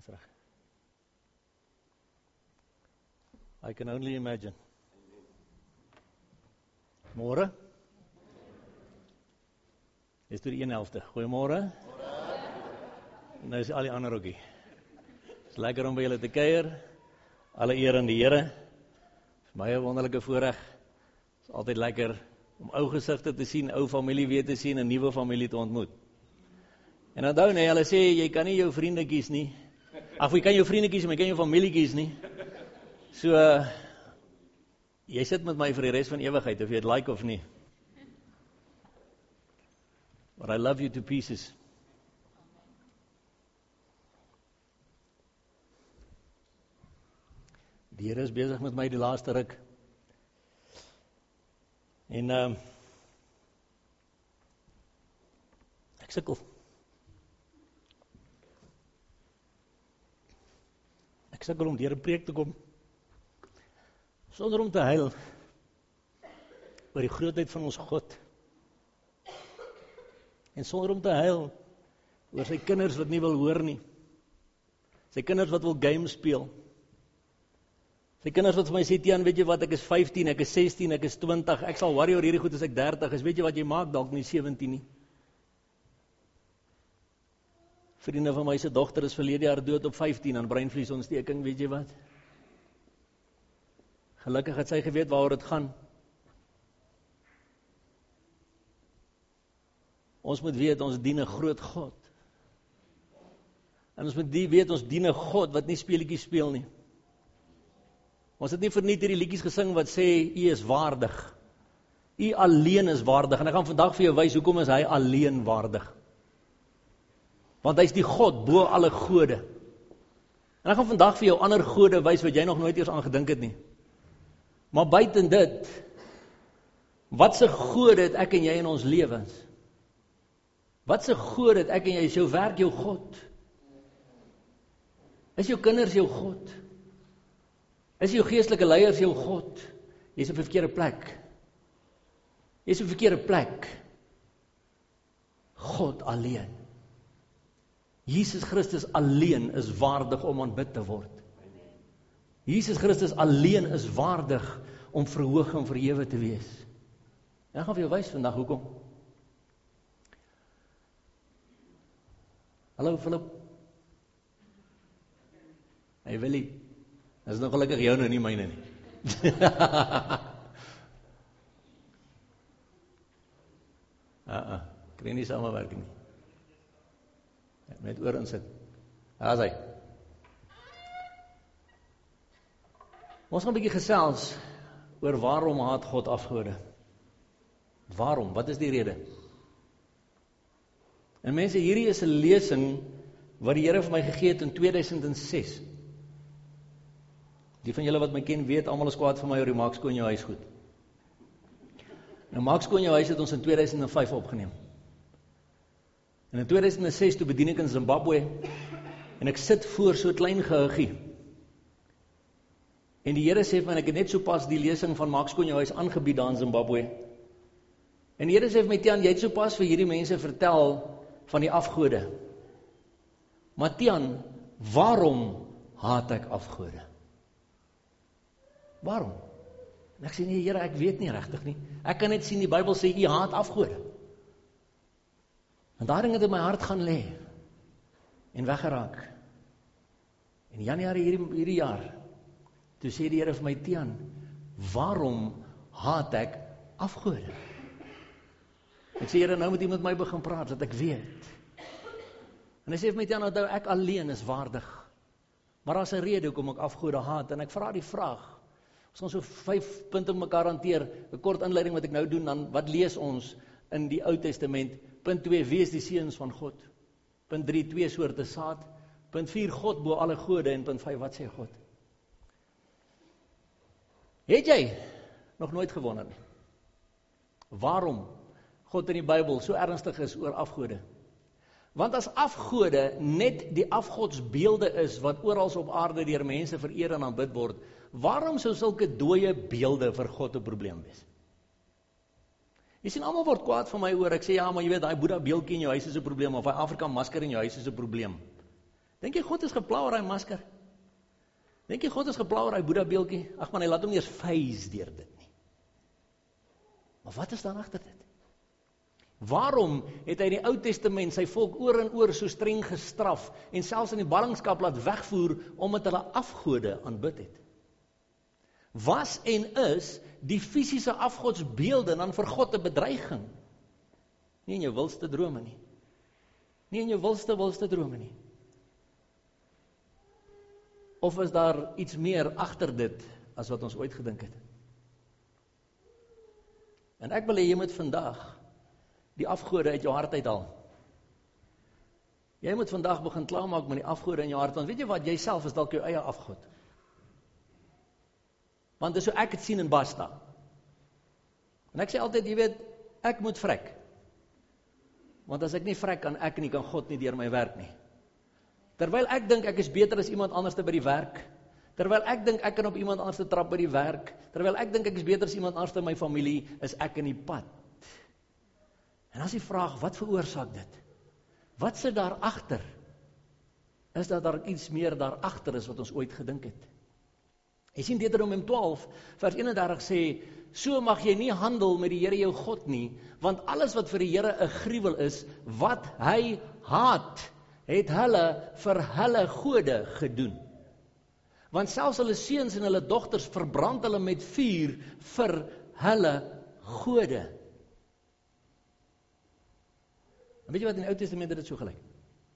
Dis reg. I can only imagine. Môre? Dis toe die 1/11. Goeiemôre. Nou is al die ander ookie. Dis lekker om by julle te kuier. Alle eer aan die Here. Vir my 'n wonderlike voorreg. Dit is altyd lekker om ou gesigte te sien, ou familie weer te sien en nuwe familie te ontmoet. En onthou nee, hulle sê jy kan nie jou vriende kies nie. Ag, jy kan jou vriende kies, maar jy kan jou familie kies nie. So jy sit met my vir die res van ewigheid of jy dit like of nie. But I love you to pieces. Die Here is besig met my die laaste ruk. En ek sukkel. Ek sukkel om deur 'n preek te kom sonder om te huil oor die grootheid van ons God. En sonder om te huil oor sy kinders wat nie wil hoor nie. Sy kinders wat wil games speel. Sy kinders wat vir my sê, Tiaan, weet jy wat, ek is 15, ek is 16, ek is 20, ek sal worry oor hierdie goed as ek 30 is, weet jy wat jy maak, dalk nie 17 nie. Vriende van my se dogter is verlede jaar dood op 15 aan breinvliesontsteking, weet jy wat? Gelukkig het sy geweet waaroor dit gaan. Ons moet weet, ons dien 'n groot God. En ons moet weet, ons dien 'n God wat nie speletjies speel nie. Ons het nie verniet hierdie liedjies gesing wat sê, U is waardig. U alleen is waardig. En ek gaan vandag vir jou wys, hoekom is hy alleen waardig. Want hy is die God bo alle gode. En ek gaan vandag vir jou ander gode wys wat jy nog nooit eers aan gedink het nie. Maar buiten dit, wat se gode het ek en jy in ons lewens? Wat se gode het ek en jy? Is jou werk jou God? Is jou kinders jou God? Is jou geestelike leiers jou God? Jy is op 'n verkeerde plek. Jy is op 'n verkeerde plek. God alleen. Jesus Christus alleen is waardig om aanbid te word. Jesus Christus alleen is waardig om verhoog en verhewe te wees. En ek gaan vir jou wys vandag hoekom. Hallo Philip. Hey Willie. Dit is nog gelukkig jou nou nie myne nie. Kry nie samewerking nie. Met oor insit. Daar is hy. Ons gaan 'n bietjie gesels oor waarom haat God afgode. Waarom? Wat is die rede? En mense, hierdie is 'n lesing wat die Here vir my gegee het in 2006. Die van julle wat my ken weet, almal is kwaad vir my oor die Maak skoon jou huis goed. Nou Maak skoon jou huis het ons in 2005 opgeneem. En in 2006 toe bedien ek in Zimbabwe en ek sit voor so 'n klein gehuggie. En die Here sê vir my, ek het net so pas die lesing van Maak skoon jou huis aangebied daar in Zimbabwe. En die Here sê vir my, Tiaan, jy het so pas vir hierdie mense vertel van die afgode. Maar Tiaan, waarom haat ek afgode? Waarom? En ek sê nee, Here, ek weet nie regtig nie. Ek kan net sien die Bybel sê U haat afgode. En daarin het in my hart gaan lê en weggeraak. In Januarie hierdie jaar, toe sê die Here vir my, Tiaan, waarom haat ek afgode? Ek sê, Here, nou moet U met my begin praat, dat ek weet. En hy sê vir my, Tiaan, onthou, ek alleen is waardig. Maar daar's 'n rede hoekom ek afgode haat, en ek vra die vraag, ons gaan so 5 punte mekaar hanteer, 'n kort inleiding wat ek nou doen, dan wat lees ons in die Ou Testament? Punt 2, wie is die seuns van God? Punt 3, 2 soorte saad. Punt 4, God bo alle gode, en punt 5, wat sê God? Het jy nog nooit gewonder nie? Waarom God in die Bybel so ernstig is oor afgode? Want as afgode net die afgodsbeelde is wat oral op aarde deur mense vereer en aanbid word, waarom sou sulke dooie beelde vir God 'n probleem wees? Jy sien, almal word kwaad van my oor, ek sê ja, maar jy weet, daai Boeddha beeldjie in jou huis is 'n probleem, of daai Afrika masker in jou huis is 'n probleem. Dink jy God is gepla oor daai masker? Dink jy God is gepla oor daai Boeddha beeldjie? Ag man, hy laat hom nie eens faze deur dit nie. Maar wat is dan agter dit? Waarom het hy in die Ou Testament sy volk oor en oor so streng gestraf en selfs in die ballingskap laat wegvoer omdat hulle afgode aanbid het? Was en is die fisiese afgodsbeelde dan vir God 'n bedreiging? Nie in jou wildste drome nie. Nie in jou wildste drome nie. Of is daar iets meer agter dit as wat ons ooit gedink het? En ek wil hê jy moet vandag die afgode uit jou hart uithaal. Jy moet vandag begin klaarmaak met die afgode in jou hart, want weet jy wat, jy self is dalk jou eie afgod. Want dis so ek het sien en basta. En ek sê altyd, jy weet, ek moet vrek. Want as ek nie vrek, kan ek nie, kan God nie deur my werk nie. Terwyl ek dink ek is beter as iemand anders by die werk, terwyl ek dink ek kan op iemand anders trap by die werk, terwyl ek dink ek is beter as iemand anders in my familie, is ek in die pad. En as die vraag, wat veroorsaak dit? Wat sit daar agter? Is dat daar iets meer daar agter is wat ons ooit gedink het? Jy sien Deuteronomium 12 vers 31 sê, so mag jy nie handel met die Here jou God nie, want alles wat vir die Here 'n gruwel is, wat hy haat, het hulle vir hulle gode gedoen. Want selfs hulle seuns en hulle dogters verbrand hulle met vuur vir hulle gode. En weet jy wat in die Ou Testament het dit so gelyk?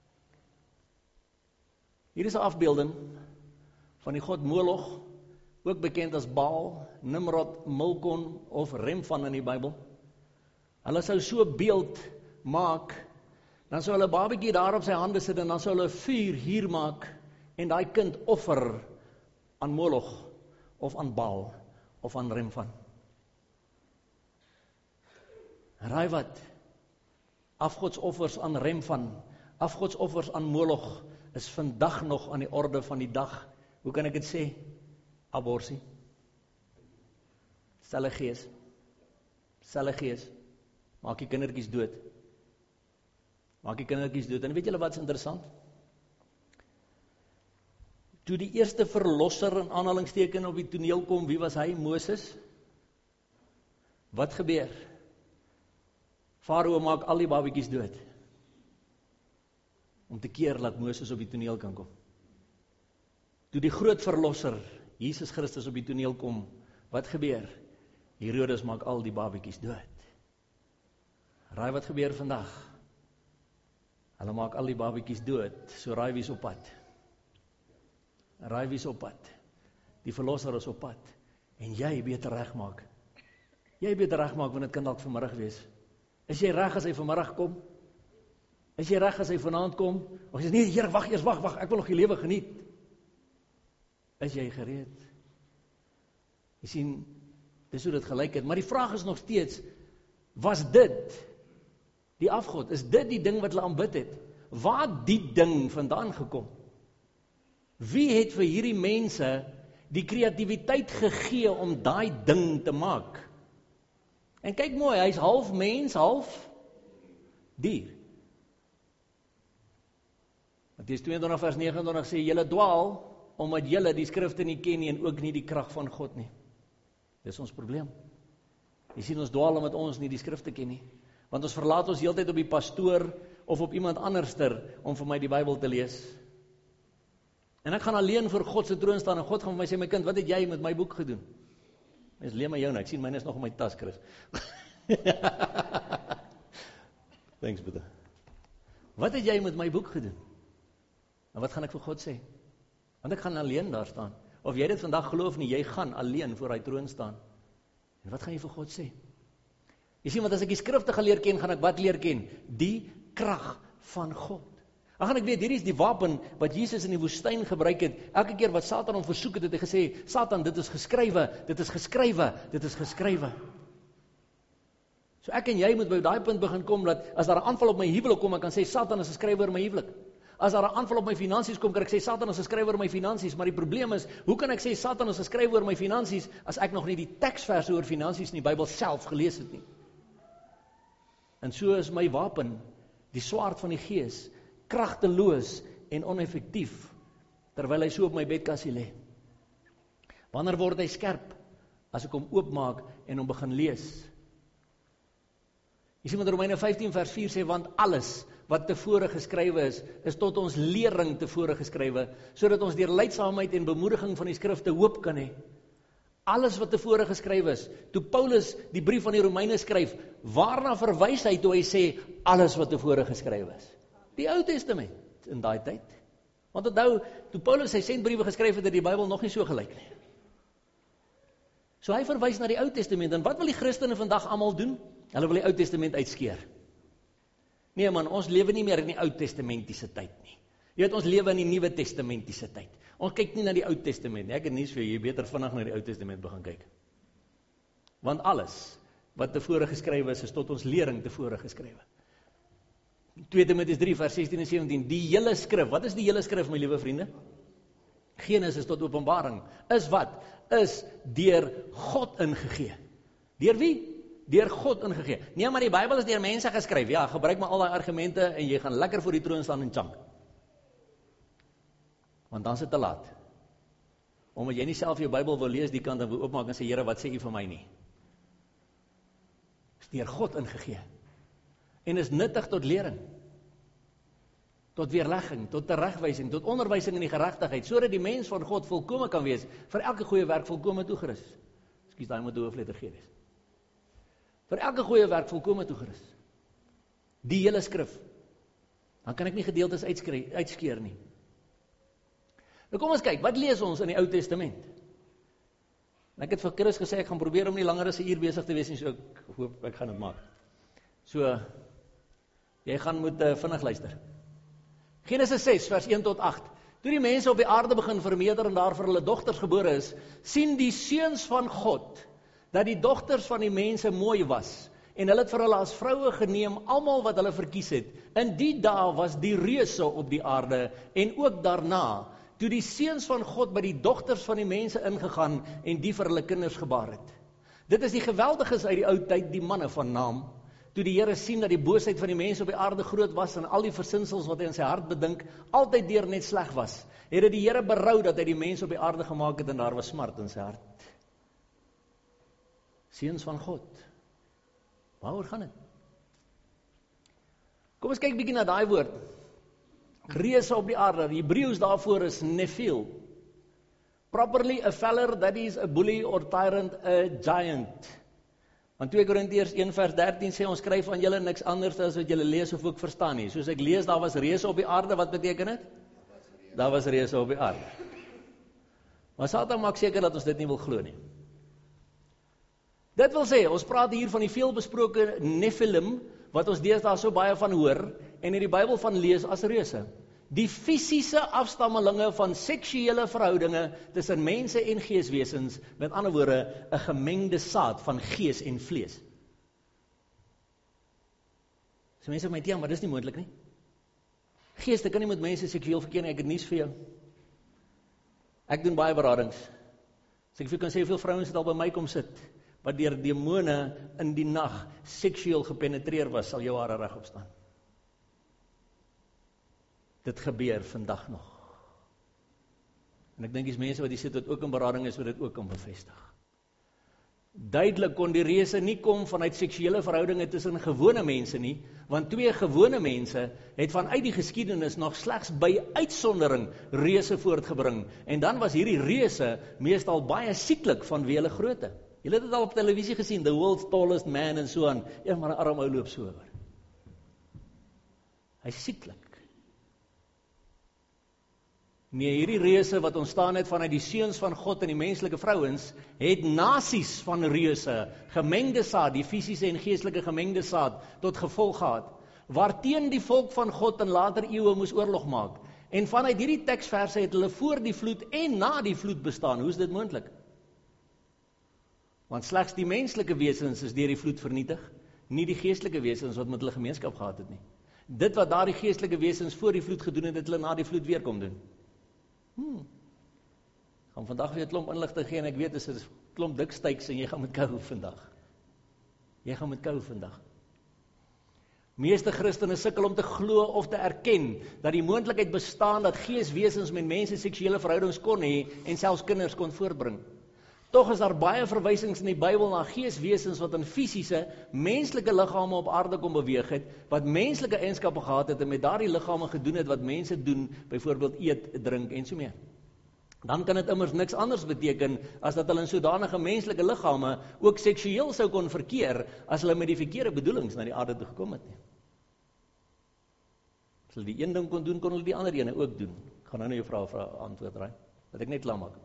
Hier is 'n afbeelding van die god Moloch, ook bekend as Baal, Nimrod, Milkon of Remphan in die Bybel. Hulle sou so 'n beeld maak, dan sou hulle 'n babatjie daar op sy hande sit en dan sou hulle 'n vuur hier maak en daai kind offer aan Moloch of aan Baal of aan Remphan. Raai wat? Afgodsoffers aan Remphan, afgodsoffers aan Moloch is vandag nog aan die orde van die dag. Hoe kan ek dit sê? Aborsie. Selfe gees. Maak die kindertjies dood. En weet julle wat is interessant? Toe die eerste verlosser in aanhalingsteken op die toneel kom, wie was hy? Moses. Wat gebeur? Farao maak al die babetjies dood. Om te keer dat Moses op die toneel kan kom. Toe die groot verlosser, Jesus Christus op die toneel kom, wat gebeur? Herodes maak al die babetjies dood. Raai wat gebeur vandag? Hulle maak al die babetjies dood, so raai wie is op pad? Die verlosser is op pad. En jy beter regmaak. Want dit kan dalk vanmiddag wees. Is jy reg as hy vanmiddag kom? Is jy reg as hy vanaand kom? Of jy sê, nee, Here, wag, ek wil nog die lewe geniet. Is jy gereed? Jy sien, dis hoe dit gelyk het, maar die vraag is nog steeds, was dit die afgod? Is dit die ding wat hulle aanbid het? Waar het die ding vandaan gekom? Wie het vir hierdie mense die kreatiwiteit gegee om daai ding te maak? En kyk mooi, hy's half mens, half dier. Matteus 22 vers 29 sê, julle dwaal, omdat julle die skrifte nie ken nie en ook nie die krag van God nie. Dis ons probleem. Jy sien, ons dwaal omdat ons nie die skrifte ken nie. Want ons verlaat ons heeltyd op die pastoor of op iemand anderster om vir my die Bybel te lees. En ek gaan alleen voor God se troon staan en God gaan vir my sê, my kind, wat het jy met my boek gedoen? Mens leem my jou nou, ek sien myne is nog in my tas, Chris. Thanks, Boeddha. Wat het jy met my boek gedoen? En wat gaan ek vir God sê? Want ek gaan alleen daar staan. Of jy dit vandag geloof nie, jy gaan alleen voor hy troon staan. En wat gaan jy vir God sê? Jy sien, want as ek die skrifte gaan leer ken, gaan ek wat leer ken? Die krag van God. Dan gaan ek weet, hier is die wapen wat Jesus in die woestyn gebruik het. Elke keer wat Satan hom versoek het, het hy gesê, Satan, dit is geskrywe. So ek en jy moet by daai punt begin kom, dat as daar 'n aanval op my huwelik kom, ek kan sê, Satan is geskrywe oor my huwelik. As daar 'n aanval op my finansies kom, kan ek sê, Satan is geskrywe oor my finansies. Maar die probleem is, hoe kan ek sê, Satan is geskrywe oor my finansies, as ek nog nie die teksverse oor finansies in die Bybel self gelees het nie? En so is my wapen, die swaard van die Gees, kragteloos en oneffektief, terwyl hy so op my bedkassie lê? Wanneer word hy skerp? As ek hom oopmaak en hom begin lees. Jy sien wat Romeine 15 vers 4 sê, want alles wat tevore geskrywe is tot ons lering tevore geskrywe, sodat ons deur lydsaamheid en bemoediging van die skrifte hoop kan hê. Alles wat tevore geskrywe is, toe Paulus die brief van die Romeine skryf, waarna verwys hy toe hy sê, alles wat tevore geskrywe is? Die Ou Testament in daai tyd. Want onthou, toe Paulus sy sendbriewe geskryf het die Bybel nog nie so gelyk nie. So hy verwys na die Ou Testament, en wat wil die Christene vandag almal doen? Hulle wil die Ou Testament uitskeer. Nee man, ons lewe nie meer in die Ou Testamentiese tyd nie. Jy weet, ons lewe in die Nuwe Testamentiese tyd. Ons kyk nie na die Ou Testament nie. Ek het nuus vir jy beter vinnig na die Ou Testament begin kyk. Want alles wat tevore geskrywe is tot ons lering tevore geskrywe. 2 Timoteus 3 vers 16 en 17, die hele skrif, wat is die hele skrif my liewe vriende? Genesis tot Openbaring, is wat? Is deur God ingegee. Deur wie? Deur God ingegee. Nee, maar die Bybel is deur mense geskryf. Ja, gebruik maar al die argumente en jy gaan lekker voor die troon staan en chunk. Want dan is dit te laat. Omdat jy nie self jou Bybel wil lees die kant en wil oopmaak en sê, Here, wat sê U vir my nie? Is deur God ingegee. En is nuttig tot lering, tot weerlegging, tot teregwysing, tot onderwysing in die geregtigheid, sodat die mens van God volkome kan wees, vir elke goeie werk volkome toegerus. Ekskuus, daai moet 'n hoofletter G wees. Vir elke goeie werk volkome toegerus. Die hele skrif. Dan kan ek nie gedeeltes uitskeer nie. Nou kom ons kyk, wat lees ons in die Ou Testament? En ek het vir Chris gesê, ek gaan probeer om nie langer as 'n uur besig te wees nie, so ek hoop ek gaan dit maak. So, jy gaan moet vinnig luister. Genesis 6 vers 1 tot 8. Toe die mense op die aarde begin vermeerder en daar vir hulle dogters gebore is, sien die seuns van God dat die dogters van die mense mooi was, en hulle het vir hulle as vroue geneem, almal wat hulle verkies het. In die dae was die reuse op die aarde, en ook daarna, toe die seuns van God by die dogters van die mense ingegaan, en die vir hulle kinders gebaar het. Dit is die geweldiges uit die ou tyd, die manne van naam, toe die Here sien dat die boosheid van die mense op die aarde groot was, en al die versinsels wat hy in sy hart bedink, altyd deur net sleg was, het die Here berou dat hy die mense op die aarde gemaak het, en daar was smart in sy hart. Seuns van God. Waaroor gaan dit? Kom ons kyk bietjie na daai woord. Reuse op die aarde. Die Hebreëus daarvoor is Nephil. Properly a feller that is a bully or tyrant, a giant. Want 2 Korintiërs 1 vers 13 sê, ons skryf aan julle niks anders as wat julle lees of ook verstaan nie. Soos ek lees, daar was reuse op die aarde, wat beteken dit? Daar was reuse op die aarde. Maar Satan maak seker dat ons dit nie wil glo nie. Dit wil sê, ons praat hier van die veelbesproke Nephilim, wat ons deesdae so baie van hoor, en in die Bybel van lees as reuse. Die fisiese afstammelinge van seksuele verhoudinge tussen mense en geeswesens, met ander woorde, 'n gemengde saad van gees en vlees. So mense my maar dis nie moontlik nie. Geeste kan nie met mense seksueel verkeer nie, ek het nuus vir jou. Ek doen baie beradings. So ek kan sê hoeveel vrouens het al by my kom sit, wat deur demone in die nag seksueel gepenetreer was, sal jou hare regop staan. Dit gebeur vandag nog. En ek dink die mense wat hier sit, wat ook in berading is, wat dit ook kan bevestig. Duidelik kon die reuse nie kom vanuit seksuele verhoudinge tussen gewone mense nie, want 2 gewone mense het vanuit die geskiedenis nog slegs by uitsondering reuse voortgebring, en dan was hierdie reuse meestal baie sieklik vanweë hulle grootte. Julle het dit al op televisie gesien, the world's tallest man en so aan, ja, maar 'n arm ou loop so oor. Hy is sieklik. Nee, hierdie reuse wat ontstaan het vanuit die seuns van God en die menslike vrouens, het nasies van reuse, gemengde saad, die fisiese en geestelike gemengde saad, tot gevolg gehad, waarteen die volk van God in later eeue moes oorlog maak. En vanuit hierdie teksverse het hulle voor die vloed en na die vloed bestaan. Hoe is dit moontlik? Want slegs die menslike wesens is deur die vloed vernietig, nie die geestelike wesens wat met hulle gemeenskap gehad het nie. Dit wat daardie geestelike wesens voor die vloed gedoen het, het hulle na die vloed weer kom doen. Gaan vandag weer 'n klomp inligting gee, en ek weet, is 'n klomp dik styks, en jy gaan met kou vandag. Jy gaan met kou vandag. Meeste Christene sukkel om te glo of te erken dat die moontlikheid bestaan dat geeswesens met mense seksuele verhoudings kon hê en selfs kinders kon voortbring. Tog is daar baie verwysings in die Bybel na geeswesens wat in fisiese, menslike liggame op aarde kom beweeg het, wat menslike eienskappe gehad het en met daardie liggame gedoen het wat mense doen, byvoorbeeld eet, drink en so meer. Dan kan dit immers niks anders beteken as dat hulle in sodanige menslike liggame ook seksueel sou kon verkeer as hulle met die verkeerde bedoelings na die aarde toe gekom het nie. As hulle die een ding kon doen, kon hulle die ander ene ook doen. Ek gaan nou jou vraag antwoord raai. Dat ek net klaar maak.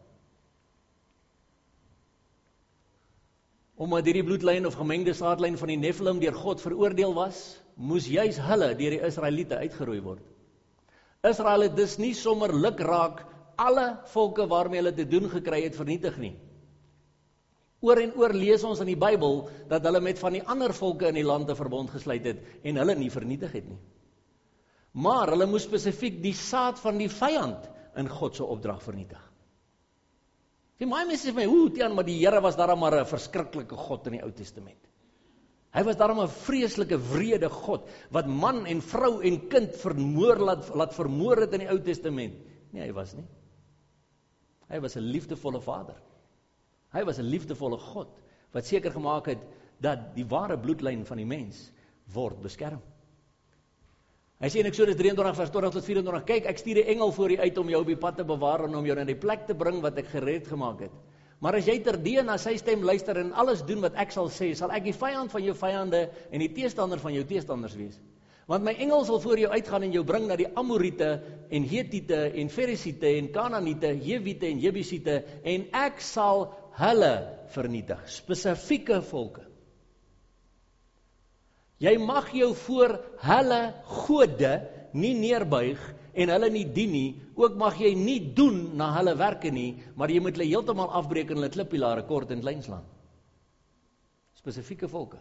Omdat hierdie bloedlyn of gemengde saadlyn van die Nephilim deur God veroordeel was, moes juis hulle deur die Israeliete uitgeroei word. Israel het dus nie sommer lukraak alle volke waarmee hulle te doen gekry het vernietig nie. Oor en oor lees ons in die Bybel dat hulle met van die ander volke in die land 'n verbond gesluit het en hulle nie vernietig het nie. Maar hulle moes spesifiek die saad van die vyand in God se opdrag vernietig. Die baie mense sê my, Tiaan, maar die Here was daarom maar 'n verskriklike God in die Ou Testament. Hy was daarom 'n vreeslike wrede God wat man en vrou en kind laat vermoor het in die Ou Testament. Nee, hy was nie. Hy was 'n liefdevolle Vader. Hy was 'n liefdevolle God wat seker gemaak het dat die ware bloedlyn van die mens word beskerm. Hy sê in Eksodus 23 vers 20 tot 24, kyk, ek stuur 'n engel voor u uit om jou op die pad te bewaar en om jou na die plek te bring wat ek gereed gemaak het. Maar as jy terdee na sy stem luister en alles doen wat ek sal sê, sal ek die vyand van jou vyande en die teestander van jou teestanders wees. Want my engel sal voor jou uitgaan en jou bring na die Amoriete en Hetiete en Ferisiete en Kanaaniete, Jewiete en Jebusiete en ek sal hulle vernietig, spesifieke volke. Jy mag jou voor hulle gode nie neerbuig en hulle nie dien nie, ook mag jy nie doen na hulle werke nie, maar jy moet hulle heeltemal afbreek en hulle klippilare kort en klein slaan. Spesifieke volke.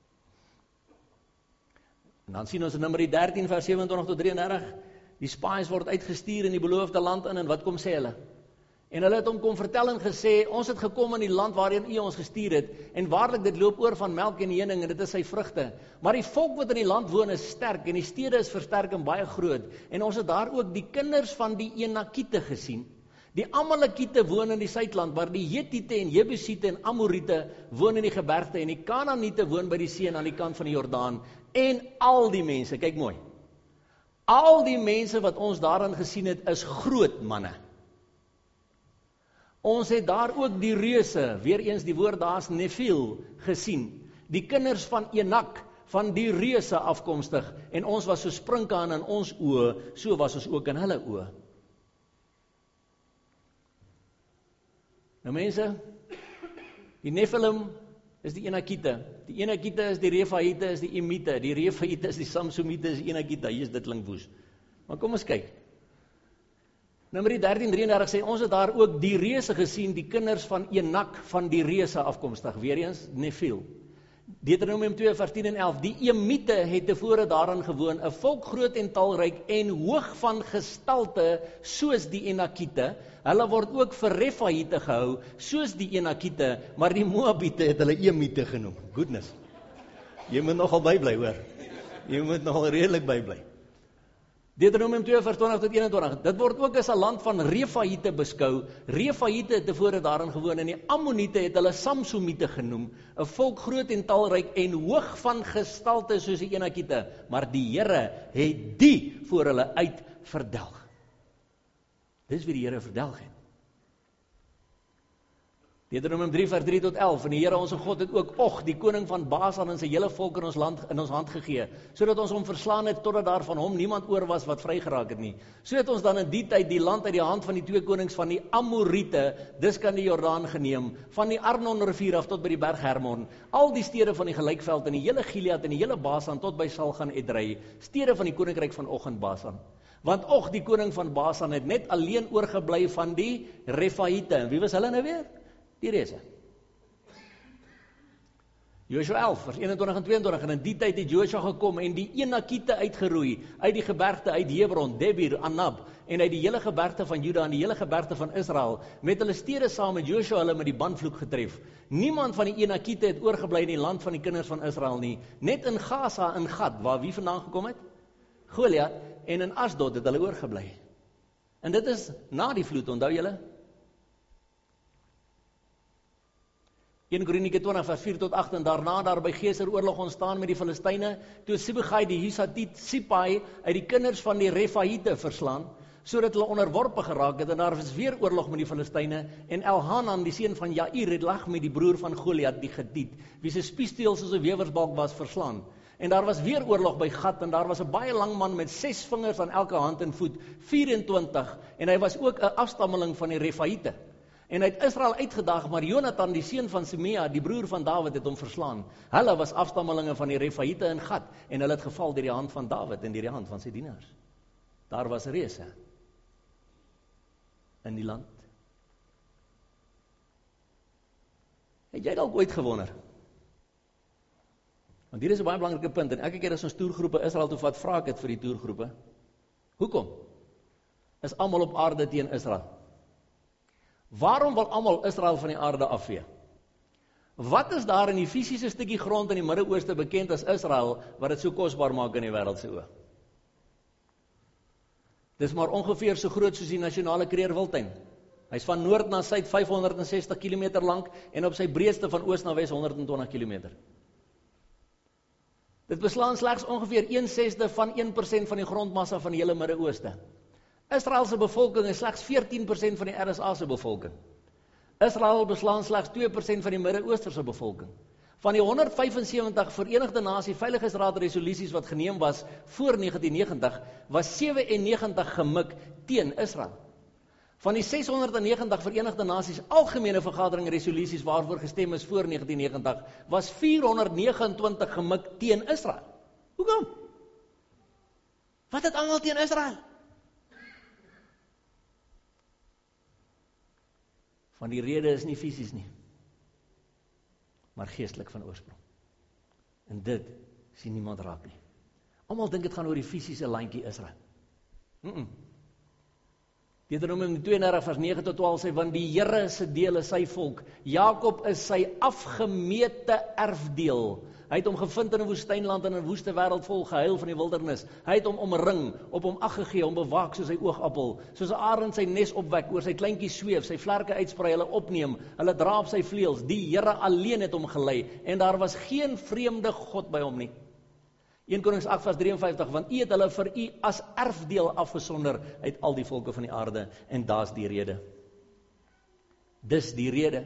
En dan sien ons in Numeri 13 vers 27 tot 33, die spies word uitgestuur in die beloofde land in en wat kom sê hulle? En hulle het hom kom vertel en gesê, ons het gekom in die land waarin u ons gestuur het, en waarlik dit loop oor van melk en honing, en dit is sy vrugte. Maar die volk wat in die land woon is sterk, en die stede is versterk en baie groot, en ons het daar ook die kinders van die Enakiete gesien. Die Amalekiete woon in die suidland, maar die Hetiete en Jebusiete en Amoriete woon in die gebergte, en die Kanaaniete woon by die see aan die kant van die Jordaan, en al die mense, kyk mooi, al die mense wat ons daarin gesien het, is groot manne. Ons het daar ook die reuse, weer eens die woord daar is Nefiel, gesien. Die kinders van Enak, van die reuse afkomstig, en ons was so sprinkaan in ons oë, so was ons ook in hulle oë. Nou mense, die Nephilim is die Enakiete. Die Enakiete is die Refaite, is die Emite. Die Refaite is die Samsumite, is die Enakiete. Hier is dit klink woes. Maar kom ons kyk. Numeri 13:33 sê, ons het daar ook die reuse gesien, die kinders van Enak, van die reuse afkomstig, weer eens Nefiel. Deuteronomium 2 vers 10 en 11, die Emite het tevore daarin gewoon, 'n volk groot en talryk en hoog van gestalte, soos die Enakiete. Hulle word ook vir Refaite gehou, soos die Enakiete, maar die Moabite het hulle Emite genoem. Goodness. Jy moet nogal bybly, hoor. Jy moet nogal redelik bybly. Deuteronomium 2 vers 20 tot 21, dit word ook as 'n land van Refaite beskou. Refaite het tevore daarin gewoon en die Ammoniete het hulle Samsumite genoem, 'n volk groot en talryk en hoog van gestalte soos die Enakiete, maar die Here het die voor hulle uit verdelg. Dis wie die Here verdelg het. Deuteronomium 3 vers 3 tot 11, en die Here ons God het ook Og, die koning van Basan en sy hele volk in ons hand gegee, sodat ons hom verslaan het, totdat daar van hom niemand oor was wat vrygeraak het nie. So het ons dan in die tyd die land uit die hand van die twee konings van die Amoriete, dis kan die Jordaan geneem, van die Arnon rivier af tot by die berg Hermon, al die stede van die gelykveld en die hele Gilead en die hele Basan tot by Salgan Edrei, stede van die koninkryk van Og en Basan. Want Og, die koning van Basan, het net alleen oorgebly van die Refaite. Wie was hulle nou weer? Die reuse. Joshua 11, vers 21 en 22, en in die tyd het Joshua gekom en die Enakiete uitgeroei, uit die gebergte, uit Hebron, Debir, Anab, en uit die hele gebergte van Juda en die hele gebergte van Israel, met hulle stede saam met Joshua hulle met die bandvloek getref. Niemand van die Enakiete het oorgebly in die land van die kinders van Israel nie, net in Gaza en Gad, waar wie vandaan gekom het? Goliat, en in Asdod het hulle oorgebly. En dit is na die vloed, onthou julle? 1 Kronieke 20 vers 4 tot 8, en daarna daar by Geser oorlog ontstaan met die Filistyne, toe Sibegai die Husatiet Sipai uit die kinders van die Refaite verslaan, sodat hulle onderworpe geraak het, en daar was weer oorlog met die Filistyne, en Elhanan, die seun van Jair, het lag met die broer van Goliat, die Getiet, wie sy spiessteel soos 'n wewersbalk was, verslaan. En daar was weer oorlog by Gat, en daar was 'n baie lang man met 6 vingers aan elke hand en voet, 24, en hy was ook 'n afstammeling van die Refaite. En hy het Israel uitgedaag, maar Jonathan, die seun van Simea, die broer van Dawid, het hom verslaan. Hulle was afstammelinge van die Refaite in Gat, en hulle het geval deur die hand van Dawid en deur die hand van sy dienaars. Daar was reëse in die land. Het jy dalk ooit gewonder? Want hier is 'n baie belangrike punt, en elke keer as ons toergroepe Israel toe vat, vra ek dit vir die toergroepe. Hoekom is almal op aarde teen Israel? Waarom wil almal Israel van die aarde afvee? Wat is daar in die fisiese stukkie grond in die Midde-Ooste bekend as Israel, wat dit so kosbaar maak in die wêreld se oë? Dis maar ongeveer so groot soos die nasionale kreerwiltuin. Hy's van noord na suid 560 km lank, en op sy breedste van oos na wes 120 km. Dit beslaan slegs ongeveer 1/6 van 1% van die grondmassa van die hele Midde-Ooste. Israel se bevolking is slegs 14% van die RSA se bevolking. Israel beslaan slegs 2% van die Midde-Ooster se bevolking. Van die 175 Verenigde Nasie Veiligheidsraad resolusies wat geneem was voor 1990, was 97 gemik teen Israel. Van die 690 Verenigde Nasies algemene vergadering resolusies waarvoor gestem is voor 1990, was 429 gemik teen Israel. Hoekom? Wat het almal teen Israel? Want die rede is nie fisies nie, maar geestelik van oorsprong. En dit sien niemand raak nie. Almal dink dit gaan oor die fisiese landjie Israel. Deuteronomium 32 vers 9 tot 12 sê, want die Here se deel is sy volk. Jakob is sy afgemete erfdeel. Hy het hom gevind in 'n woestynland en in 'n woeste wêreld vol gehuil van die wildernis. Hy het hom omring, op hom ag gegee, hom bewaak soos sy oogappel, soos 'n arend sy nes opwek, oor sy kleintjies sweef, sy vlerke uitsprei, hulle opneem, hulle dra op sy vleuels. Die Here alleen het hom gelei, en daar was geen vreemde God by hom nie. 1 Konings 8 vers 53, want u het hulle vir u as erfdeel afgesonder uit al die volke van die aarde, en daar's die rede. Dis die rede.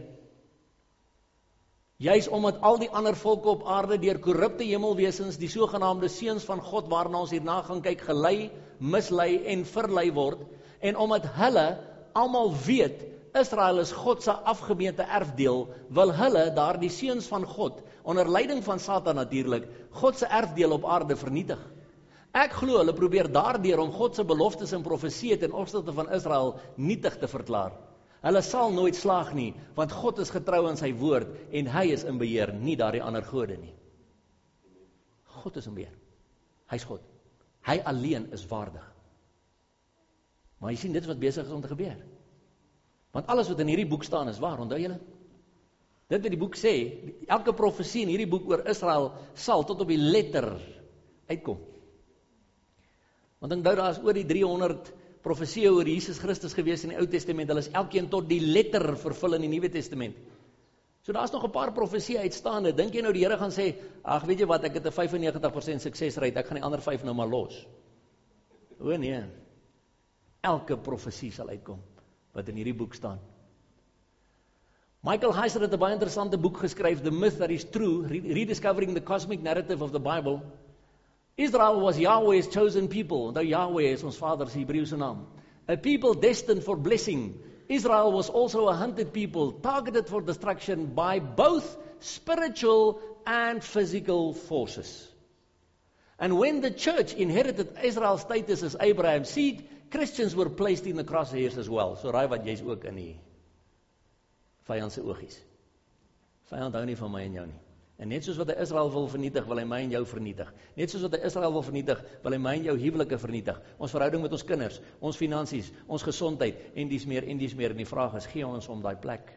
Juis omdat al die ander volke op aarde deur korrupte hemelwesens, die sogenaamde seuns van God, waarna ons hierna gaan kyk, gelei, mislei en verlei word, en omdat hulle almal weet, Israel is God se afgemete erfdeel, wil hulle daar die seuns van God, onder leiding van Satan natuurlik, God se erfdeel op aarde vernietig. Ek glo hulle probeer daardeur om God se beloftes en profeseë ten opsigte van Israel nietig te verklaar. Hulle sal nooit slaag nie, want God is getrou aan sy woord, en hy is in beheer, nie daardie ander gode nie. God is in beheer. Hy's God. Hy alleen is waardig. Maar jy sien, dit is wat besig is om te gebeur. Want alles wat in hierdie boek staan is waar, onthou julle? Dit wat die boek sê, elke profesie in hierdie boek oor Israel sal tot op die letter uitkom. Want onthou, daar is oor die 300 profesieë oor Jesus Christus gewees in die Ou Testament, hulle is elkeen tot die letter vervul in die Nuwe Testament. So daar is nog 'n paar profesieë uitstaande. Dink jy nou die Here gaan sê, ag weet jy wat, ek het 'n 95% suksesrate, ek gaan die ander 5 nou maar los. O nee. Elke profesie sal uitkom wat in hierdie boek staan. Michael Heiser het 'n baie interessante boek geskryf, The Myth That Is True, Rediscovering the Cosmic Narrative of the Bible. Israel was Yahweh's chosen people. Onthou, Yahweh is ons Vader se Hebreëse naam. A people destined for blessing. Israel was also a hunted people, targeted for destruction by both spiritual and physical forces. And when the church inherited Israel's status as Abraham's seed, Christians were placed in the crosshairs as well. So raai wat, jy's ook in die vyand se oogies. Vyand hou nie van my en jou nie. En net soos wat hy Israel wil vernietig, wil hy my en jou vernietig. Net soos wat hy Israel wil vernietig, wil hy my en jou huwelike vernietig. Ons verhouding met ons kinders, ons finansies, ons gesondheid, en dies meer. En die vraag is, gee ons om daai plek?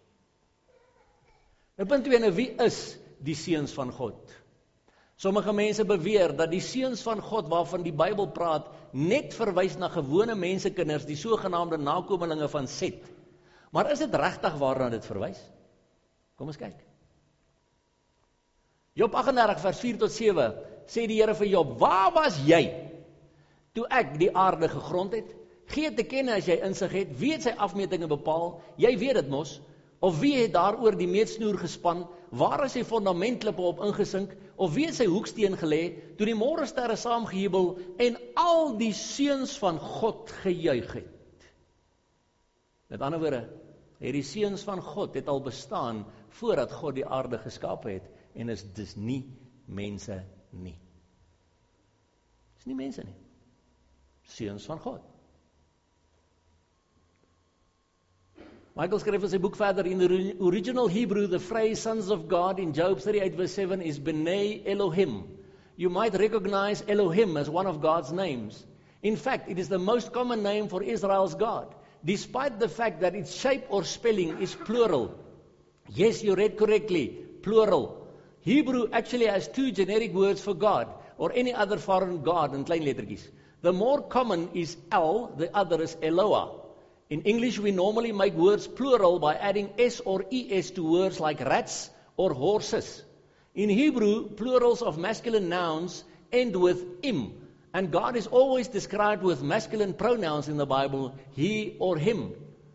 Nou punt 2, wie is die seuns van God? Sommige mense beweer dat die seuns van God waarvan die Bybel praat, net verwys na gewone mensekinders, die sogenaamde nakomelinge van Set. Maar is dit regtig waarna dit verwys? Kom ons kyk. Job 38 vers 4 tot 7 sê die Here vir Job, waar was jy toe ek die aarde gegrond het? Gee te kenne as jy insig het, wie het sy afmetinge bepaal? Jy weet dit mos. Of wie het daaroor die meetsnoer gespan? Waar is sy fundamentklippe op ingesink? Of wie het sy hoeksteen gelê, toe die môresterre saamgejubel en al die seuns van God gejuig het? Met ander woorde, die seuns van God het al bestaan voordat God die aarde geskape het, en is dis nie mense nie. Dis nie mense nie. Seuns van God. Michael skryf in sy boek verder, in the original Hebrew, the phrase sons of God in Job 38 verse 7 is B'nai Elohim. You might recognize Elohim as one of God's names. In fact, it is the most common name for Israel's God, despite the fact that its shape or spelling is plural. Yes, you read correctly, plural. Hebrew actually has two generic words for God, or any other foreign god in klein lettertjies. The more common is El, the other is Eloah. In English, we normally make words plural by adding S or ES to words like rats or horses. In Hebrew, plurals of masculine nouns end with im, and God is always described with masculine pronouns in the Bible, he or him.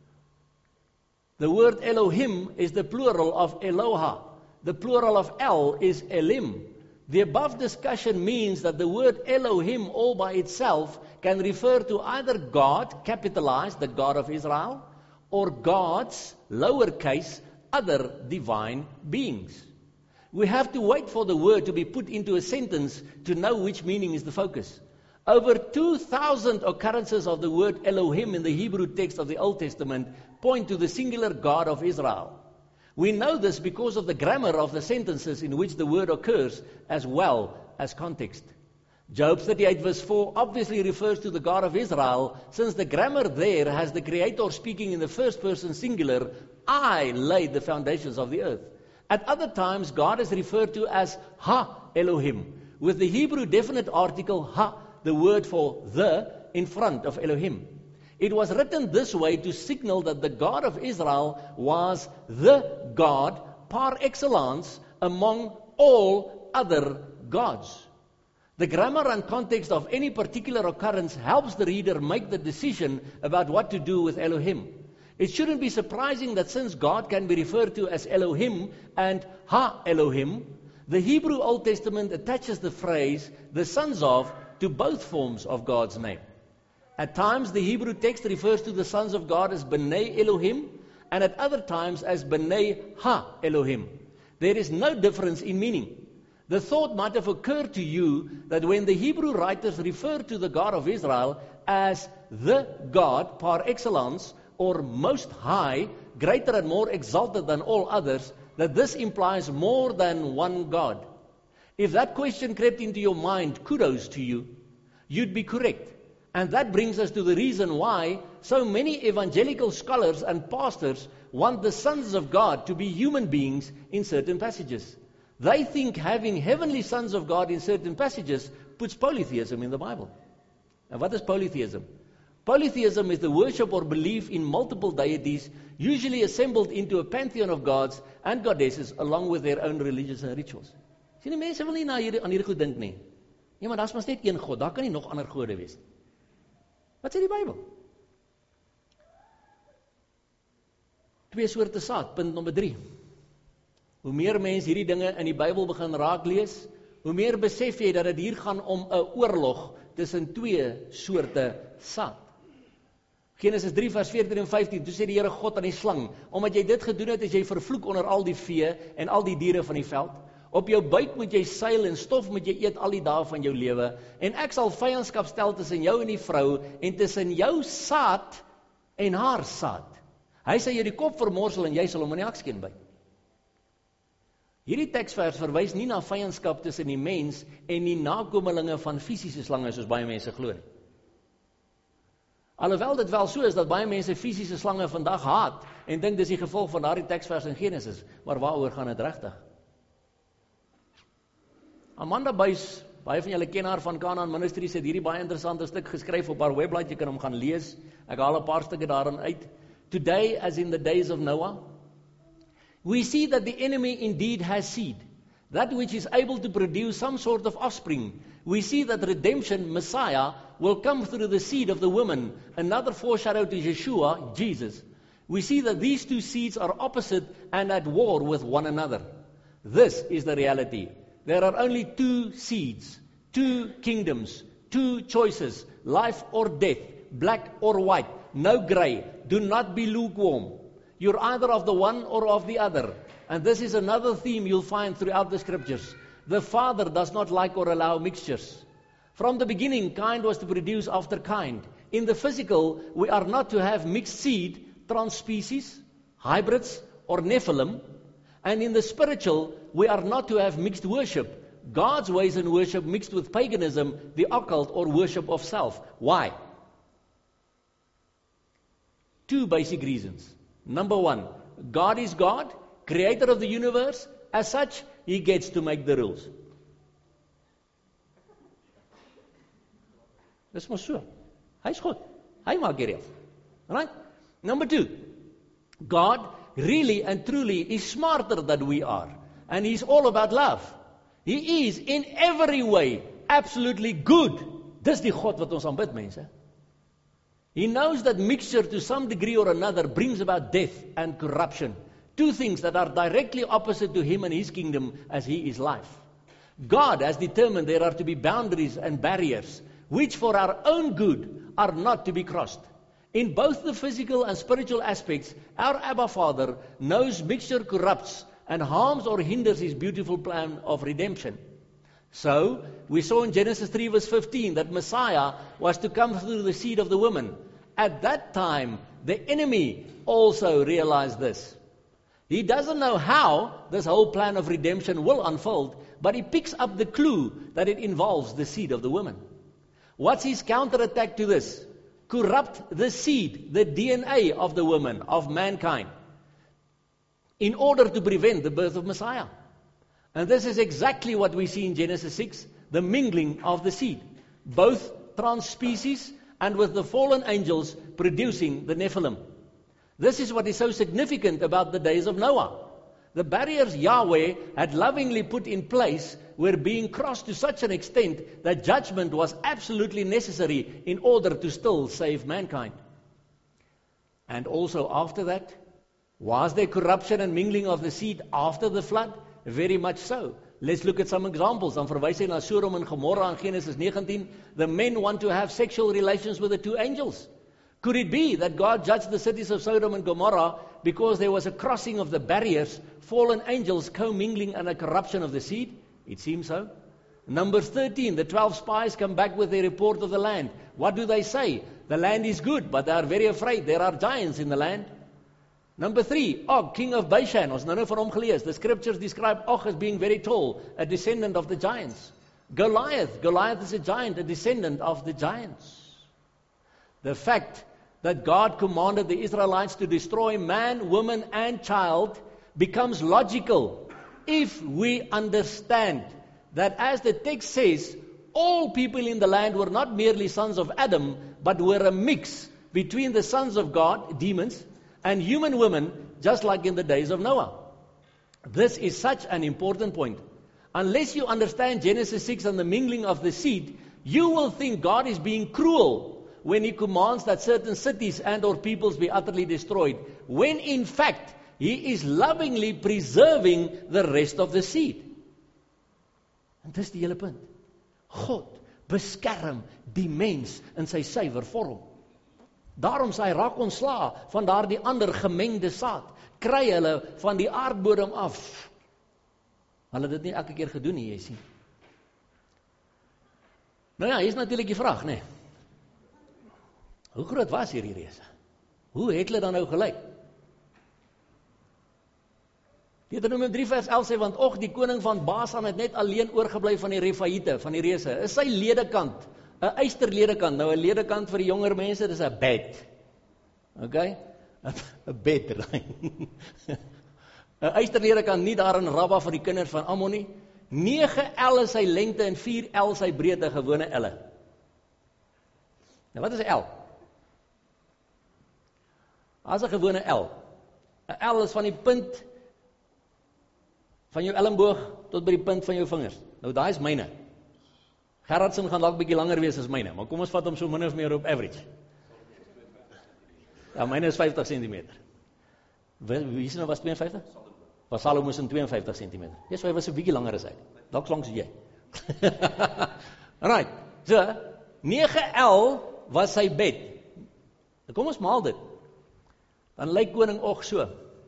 The word Elohim is the plural of Eloha. The plural of El is Elim. The above discussion means that the word Elohim all by itself can refer to either God, capitalized, the God of Israel, or gods, lowercase, other divine beings. We have to wait for the word to be put into a sentence to know which meaning is the focus. Over 2,000 occurrences of the word Elohim in the Hebrew text of the Old Testament point to the singular God of Israel. We know this because of the grammar of the sentences in which the word occurs, as well as context. Job 38 verse 4 obviously refers to the God of Israel, since the grammar there has the Creator speaking in the first person singular, I laid the foundations of the earth. At other times, God is referred to as Ha Elohim, with the Hebrew definite article Ha, the word for the, in front of Elohim. It was written this way to signal that the God of Israel was the God par excellence among all other gods. The grammar and context of any particular occurrence helps the reader make the decision about what to do with Elohim. It shouldn't be surprising that since God can be referred to as Elohim and Ha Elohim, the Hebrew Old Testament attaches the phrase, the sons of, to both forms of God's name. At times, the Hebrew text refers to the sons of God as B'nai Elohim, and at other times as B'nai Ha Elohim. There is no difference in meaning. The thought might have occurred to you that when the Hebrew writers refer to the God of Israel as the God par excellence, or most high, greater and more exalted than all others, that this implies more than one God. If that question crept into your mind, kudos to you. You'd be correct. And that brings us to the reason why so many evangelical scholars and pastors want the sons of God to be human beings in certain passages. They think having heavenly sons of God in certain passages puts polytheism in the Bible. Now, what is polytheism? Polytheism is the worship or belief in multiple deities, usually assembled into a pantheon of gods and goddesses along with their own religious and rituals. Sien die mense wil nie aan hierdie goed dink nie. Ja, maar daar's mos net een God, daar kan nie nog ander gode wees nie. Wat sê die Bybel? 2 soorte saad, punt nommer 3. Hoe meer mens hierdie dinge in die Bybel begin raak lees, hoe meer besef jy dat dit hier gaan om 'n oorlog tussen 2 soorte saad. Genesis 3 vers 14 en 15, toe sê die Here God aan die slang, omdat jy dit gedoen het, is jy vervloek onder al die vee en al die diere van die veld. Op jou buik moet jy seil en stof moet jy eet al die dae van jou lewe, en ek sal vyandskap stel tussen jou en die vrou, en tussen jou saad en haar saad. Hy sal jou die kop vermorsel en jy sal hom in die hakskeen byt. Hierdie teksvers verwys nie na vyandskap tussen die mens en die nakomelinge van fisiese slange, soos baie mense glo nie. Alhoewel dit wel so is, dat baie mense fisiese slange vandag haat, en dink dis die gevolg van daardie teksvers in Genesis, maar waaroor gaan dit regtig? Amanda Buys, baie van julle ken haar van Canaan Ministries, het hierdie baie interessante stuk geskryf op haar webblad, jy kan hom gaan lees, ek haal 'n paar stukke daarin uit. Today, as in the days of Noah, we see that the enemy indeed has seed, that which is able to produce some sort of offspring. We see that redemption, Messiah, will come through the seed of the woman, another foreshadow to Yeshua, Jesus. We see that these two seeds are opposite and at war with one another. This is the reality. There are only two seeds, two kingdoms, two choices, life or death, black or white, no grey. Do not be lukewarm. You're either of the one or of the other. And this is another theme you'll find throughout the scriptures. The Father does not like or allow mixtures. From the beginning, kind was to produce after kind. In the physical, we are not to have mixed seed, transspecies, hybrids, or Nephilim. And in the spiritual, we are not to have mixed worship. God's ways and worship mixed with paganism, the occult, or worship of self. Why? Two basic reasons. Number one, God is God, creator of the universe. As such, He gets to make the rules. Dis mos so. Hy's God. Hy maak die reëls. Right? Number two, God really and truly is smarter than we are. And He's all about love. He is in every way absolutely good. Dis die God wat ons aanbid, mense. He knows that mixture to some degree or another brings about death and corruption. Two things that are directly opposite to Him and His kingdom as He is life. God has determined there are to be boundaries and barriers which for our own good are not to be crossed. In both the physical and spiritual aspects, our Abba Father knows mixture corrupts and harms or hinders His beautiful plan of redemption. So, we saw in Genesis 3 verse 15 that Messiah was to come through the seed of the woman. At that time, the enemy also realized this. He doesn't know how this whole plan of redemption will unfold, but he picks up the clue that it involves the seed of the woman. What's his counterattack to this? Corrupt the seed, the DNA of the woman, of mankind, in order to prevent the birth of Messiah. And this is exactly what we see in Genesis 6, the mingling of the seed, both transspecies and with the fallen angels producing the Nephilim. This is what is so significant about the days of Noah. The barriers Yahweh had lovingly put in place were being crossed to such an extent that judgment was absolutely necessary in order to still save mankind. And also after that, was there corruption and mingling of the seed after the flood? Very much so. Let's look at some examples. Dan verwys hy na Sodom en Gomorrah in Genesis 19. The men want to have sexual relations with the two angels. Could it be that God judged the cities of Sodom and Gomorrah because there was a crossing of the barriers, fallen angels commingling and a corruption of the seed? It seems so. Numbers 13, the 12 spies come back with their report of the land. What do they say? The land is good, but they are very afraid. There are giants in the land. Number 3, Og, king of Bashan. Ons nou van hom gelees. The scriptures describe Og as being very tall, a descendant of the giants. Goliath is a giant, a descendant of the giants. The fact that God commanded the Israelites to destroy man, woman, and child becomes logical if we understand that, as the text says, all people in the land were not merely sons of Adam, but were a mix between the sons of God, demons, and human women, just like in the days of Noah. This is such an important point. Unless you understand Genesis 6 and the mingling of the seed, you will think God is being cruel when He commands that certain cities and or peoples be utterly destroyed, when in fact He is lovingly preserving the rest of the seed. En dis die hele punt. God beskerm die mens in sy suiwer vorm. Daarom sê hy, raak ontslae van daardie ander gemengde saad. Kry hulle van die aardbodem af. Hulle het dit nie elke keer gedoen nie, jy sien. Nou ja, hier is natuurlik die vraag, nee. Hoe groot was hierdie reuse? Hoe het hulle dan nou gelyk? Deuteronomium 3 vers 11 sê, want og die koning van Basan het net alleen oorgebly van die Refaite, van die reëse, is sy ledekant, 'n eysterledekant, nou 'n ledekant vir die jonger mense, dis 'n bed, okay, 'n bed, 'n eysterledekant nie daar in Rabba vir die kinders van Ammon nie, 9 el is sy lengte en 4 el sy breedte, gewone elle. Nou wat is 'n el? As 'n gewone el. 'n el is van die punt van jou elmboog tot by die punt van jou vingers. Nou daai is myne. Gerardson gaan dalk bietjie langer wees as myne, maar kom ons vat hom so min of meer op average. Ja, myne is 50 cm. Wie sien nou was 52? Was Salomo is 52 cm. Yes, hy was 'n bietjie langer as ek. Dalk lank soos jy. Right. So, 9 el was sy bed. Nou kom ons maal dit. Dan lyk koning Og so.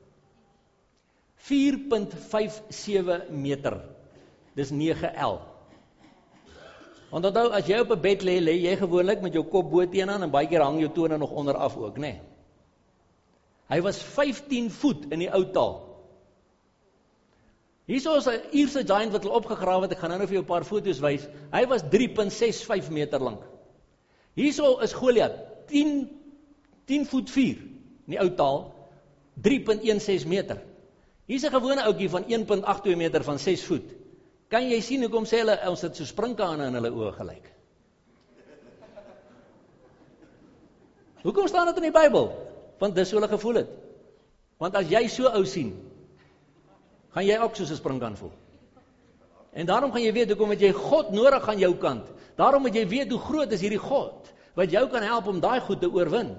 4.57 meter. Dis 9 el. Want onthou, as jy op 'n bed lê, lê jy gewoonlik met jou kop bo teenoor en baie keer hang jou tone nog onder af ook, né? Nee. Hy was 15 voet in die ou taal. Hierso is 'n Ierse giant wat hulle opgegrawe het, ek gaan nou vir jou 'n paar foto's wys. Hy was 3.65 meter lank. Hierso is Goliat 10 voet 4 in die ou taal, 3.16 meter. Hier's 'n gewone ouetjie van 1.82 meter van 6 voet. Kan jy sien hoekom sê hulle ons het so sprinkane in hulle oë gelyk? Hoekom staan dit in die Bybel? Want dis hoe hulle gevoel het. Want as jy so ou sien, gaan jy ook soos 'n sprinkaan voel. En daarom gaan jy weet hoekom het jy God nodig aan jou kant. Daarom moet jy weet hoe groot is hierdie God wat jou kan help om daai goed te oorwin.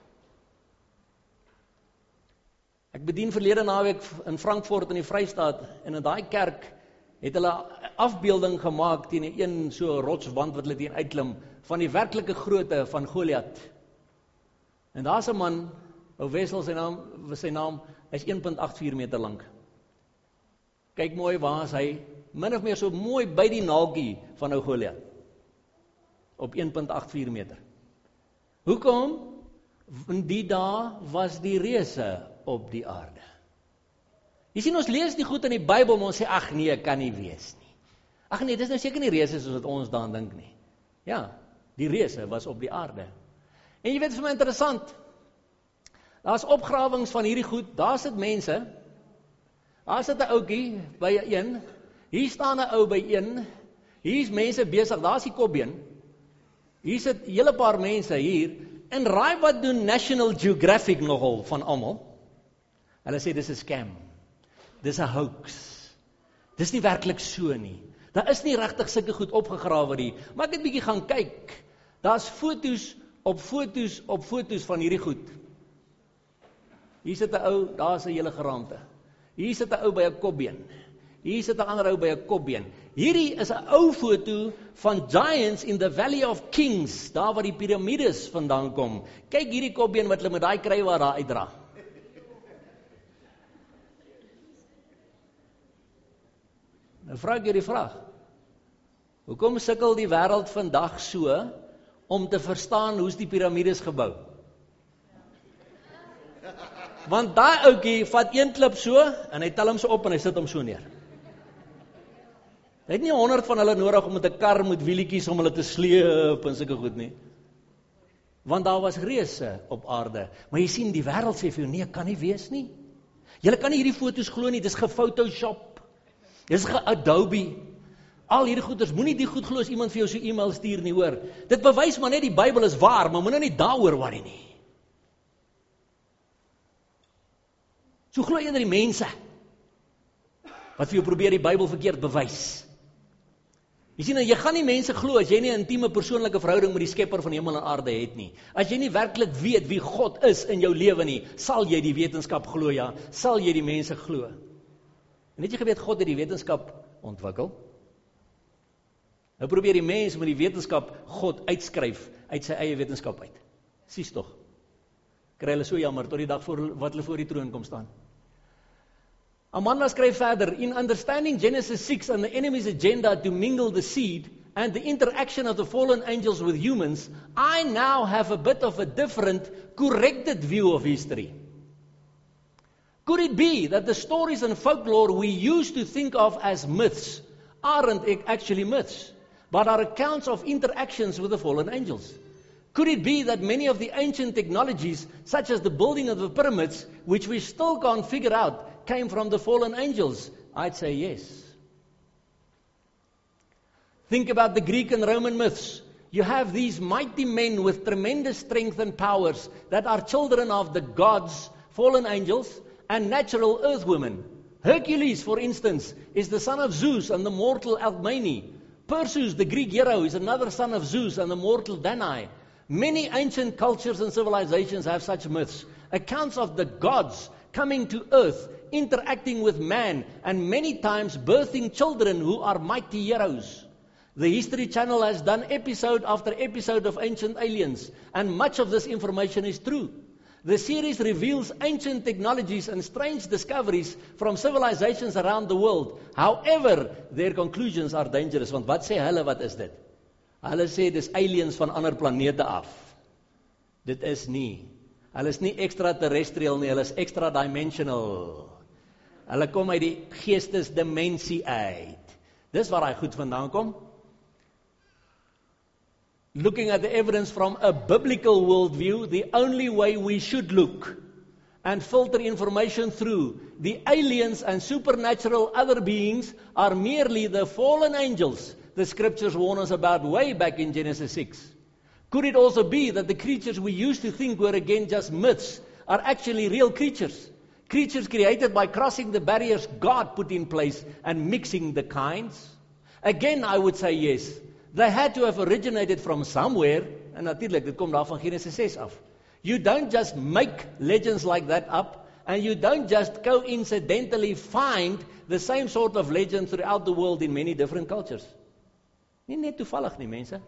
Ek bedien verlede naweek in Frankfurt in die Vrystaat en in daai kerk het hulle 'n afbeelding gemaak teen 'n een so rotswand wat hulle teen uitklim van die werklike grootte van Goliat. En daar's 'n man, ou Wessel sy naam, hy's 1.84 meter lank. Kyk mooi waar is hy, min of meer so mooi by die naaltjie van ou Goliat. Op 1.84 meter. Hoekom? In die dae was die reëse op die aarde. Jy sien, ons lees die goed in die Bybel, maar ons sê, ag nee, kan nie wees nie. Ag nee, dis nou seker nie reëse soos wat ons daaraan dink nie. Ja, die reëse was op die aarde. En jy weet, vir my interessant, daar's opgrawings van hierdie goed, daar sit mense, daar sit 'n ouetjie by 'n een, hier staan 'n ou by een, hier's mense besig, daar's die kopbeen, hier sit 'n hele paar mense hier, en raai wat doen National Geographic nogal van almal? Hulle sê, dis 'n scam, dis 'n hoax, dis nie werklik so nie, daar is nie regtig sulke goed opgegrawe nie, maar ek het bietjie gaan kyk, daar's foto's op foto's op foto's van hierdie goed. Hier sit 'n ou, daar's 'n hele geraamte. Hier sit 'n ou by 'n kopbeen. Hier sit 'n ander ou by 'n kopbeen. Hierdie is 'n ou foto van giants in the Valley of Kings, daar waar die piramides vandaan kom. Kyk hierdie kopbeen wat hulle met daai krywaar daar uitdra. Nou vra ek jou die vraag. Hoekom sukkel die wêreld vandag so om te verstaan hoe's die piramides gebou? Want daai ouetjie vat een klip so en hy tel hom so op en hy sit hom so neer. Hy het nie 100 van hulle nodig om met 'n kar met wielietjies om hulle te sleep en sulke goed nie. Want daar was reëse op aarde. Maar jy sien, die wêreld sê vir jou, nee, kan nie wees nie. Julle kan nie hierdie foto's glo nie, dis gefotoshop. Dis ge-Adobe. Al hierdie goeders, moenie die goed glo as iemand vir jou so e-mail stuur nie, hoor. Dit bewys maar net die Bybel is waar, maar moenie net daaroor worry nie. So glo eerder die mense wat vir jou probeer die Bybel verkeerd bewys. Jy sien, jy gaan nie mense glo as jy nie 'n intieme persoonlike verhouding met die Skepper van hemel en aarde het nie. As jy nie werklik weet wie God is in jou lewe nie, sal jy die wetenskap glo, ja, sal jy die mense glo. En het jy geweet God het die wetenskap ontwikkel? Nou probeer die mens met die wetenskap God uitskryf uit sy eie wetenskap uit. Sies tog. Kry hulle so jammer tot die dag wat hulle voor die troon kom staan. Amanda skryf verder, in understanding Genesis 6 and the enemy's agenda to mingle the seed and the interaction of the fallen angels with humans, I now have a bit of a different, corrected view of history. Could it be that the stories and folklore we used to think of as myths aren't actually myths, but are accounts of interactions with the fallen angels? Could it be that many of the ancient technologies, such as the building of the pyramids, which we still can't figure out, came from the fallen angels? I'd say yes. Think about the Greek and Roman myths. You have these mighty men with tremendous strength and powers that are children of the gods, fallen angels, and natural earthwomen. Hercules, for instance, is the son of Zeus and the mortal Alcmene. Perseus, the Greek hero, is another son of Zeus and the mortal Danae. Many ancient cultures and civilizations have such myths, accounts of the gods coming to earth, interacting with man, and many times birthing children who are mighty heroes. The History Channel has done episode after episode of ancient aliens, and much of this information is true. The series reveals ancient technologies and strange discoveries from civilizations around the world. However, their conclusions are dangerous. Want wat sê hulle, wat is dit? Hulle sê dis aliens van ander planete af. Dit is nie. Hulle is nie extraterrestrial nie, hulle is extra-dimensional. Hulle kom uit die geestesdimensie uit. Dis waar hy goed vandaan kom. Looking at the evidence from a biblical worldview, the only way we should look and filter information through the aliens and supernatural other beings are merely the fallen angels the scriptures warn us about way back in Genesis 6. Could it also be that the creatures we used to think were again just myths are actually real creatures? Creatures created by crossing the barriers God put in place and mixing the kinds? Again, I would say yes. They had to have originated from somewhere, en natuurlijk, dit kom daar van Genesis 6 af. You don't just make legends like that up, and you don't just coincidentally find the same sort of legend throughout the world in many different cultures. Nie net toevallig nie, mense.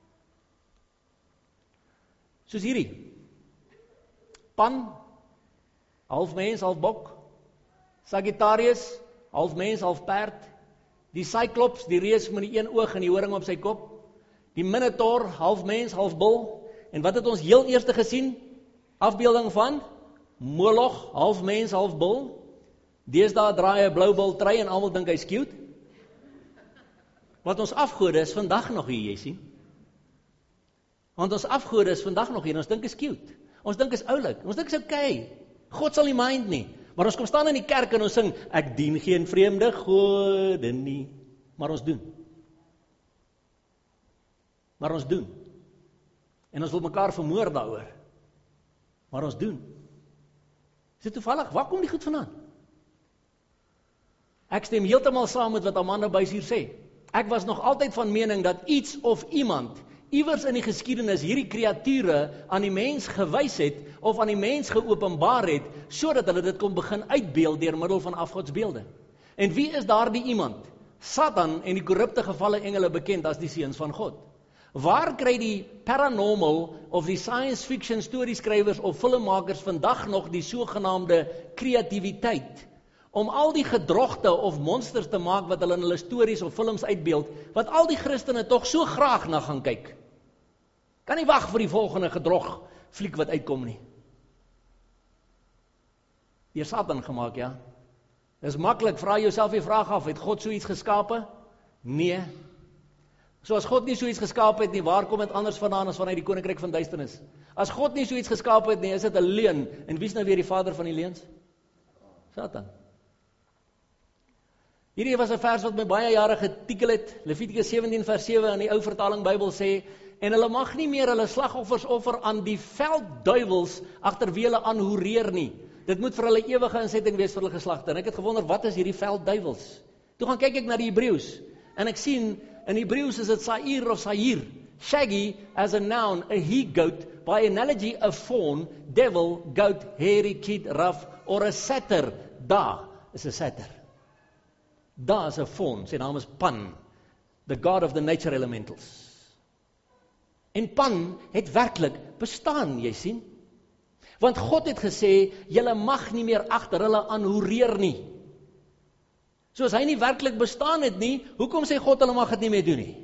Soos hierdie. Pan, half mens, half bok. Sagittarius, half mens, half perd. Die Cyclops, die reus met die een oog en die horing op sy kop. Die Minotaur, half mens, half bul. En wat het ons heel eerste gesien? Afbeelding van Moloch, half mens, half bul. Deesdae draai 'n blou bul trui en almal dink hy's cute. Want ons afgode is vandag nog hier, jy sien. Want ons afgode is vandag nog hier en ons dink is cute. Ons dink is oulik. Ons dink is okay. God sal nie mind nie. Maar ons kom staan in die kerk en ons sing, ek dien geen vreemde gode nie. Maar ons doen. Maar ons doen. En ons wil mekaar vermoor daaroor. Maar ons doen. Is dit toevallig? Waar kom die goed vandaan? Ek stem heeltemal saam met wat Amanda Buys hier sê. Ek was nog altyd van mening dat iets of iemand iewers in die geskiedenis hierdie kreature aan die mens gewys het of aan die mens geopenbaar het, sodat hulle dit kon begin uitbeeld deur middel van afgodsbeelde. En wie is daardie iemand? Satan en die korrupte gevalle engele bekend as die seuns van God. Waar kry die paranormal of die science fiction storieskrywers of filmmakers vandag nog die sogenaamde kreatiwiteit om al die gedrogte of monsters te maak wat hulle in hulle stories of films uitbeeld, wat al die Christene tog so graag na gaan kyk? Kan nie wag vir die volgende gedrog fliek wat uitkom nie. Deur Satan gemaak, ja. Dis maklik, vra jouself die vraag af, het God so iets geskape? Nee. So as God nie so iets geskape het nie, waar kom dit anders vandaan as vanuit die koninkryk van duisternis? As God nie so iets geskape het nie, is dit 'n leuen. En wie is nou weer die vader van die leuns? Satan. Hierdie was 'n vers wat my baie jare getikel het. Levitikus 17 vers 7 in die ou vertaling Bybel sê, en hulle mag nie meer hulle slagoffers offer aan die veldduiwels agter wie hulle aanhoereer nie. Dit moet vir hulle ewige insetting wees vir hulle geslagte. En ek het gewonder, wat is hierdie veldduiwels? Toe gaan kyk ek na die Hebreëus, en ek sien, in Hebreëus is dit Sair of Sair. Shaggy as a noun, a he-goat, by analogy a fawn, devil, goat, hairy, kid, rough, or a satyr. Da is 'n satyr. Da is 'n fawn, sy naam is Pan, the god of the nature elementals. En Pan het werklik bestaan, jy sien. Want God het gesê, julle mag nie meer agter hulle aanhoereer nie. Soos hy nie werklik bestaan het nie, hoekom sê God hulle mag dit nie meer doen nie?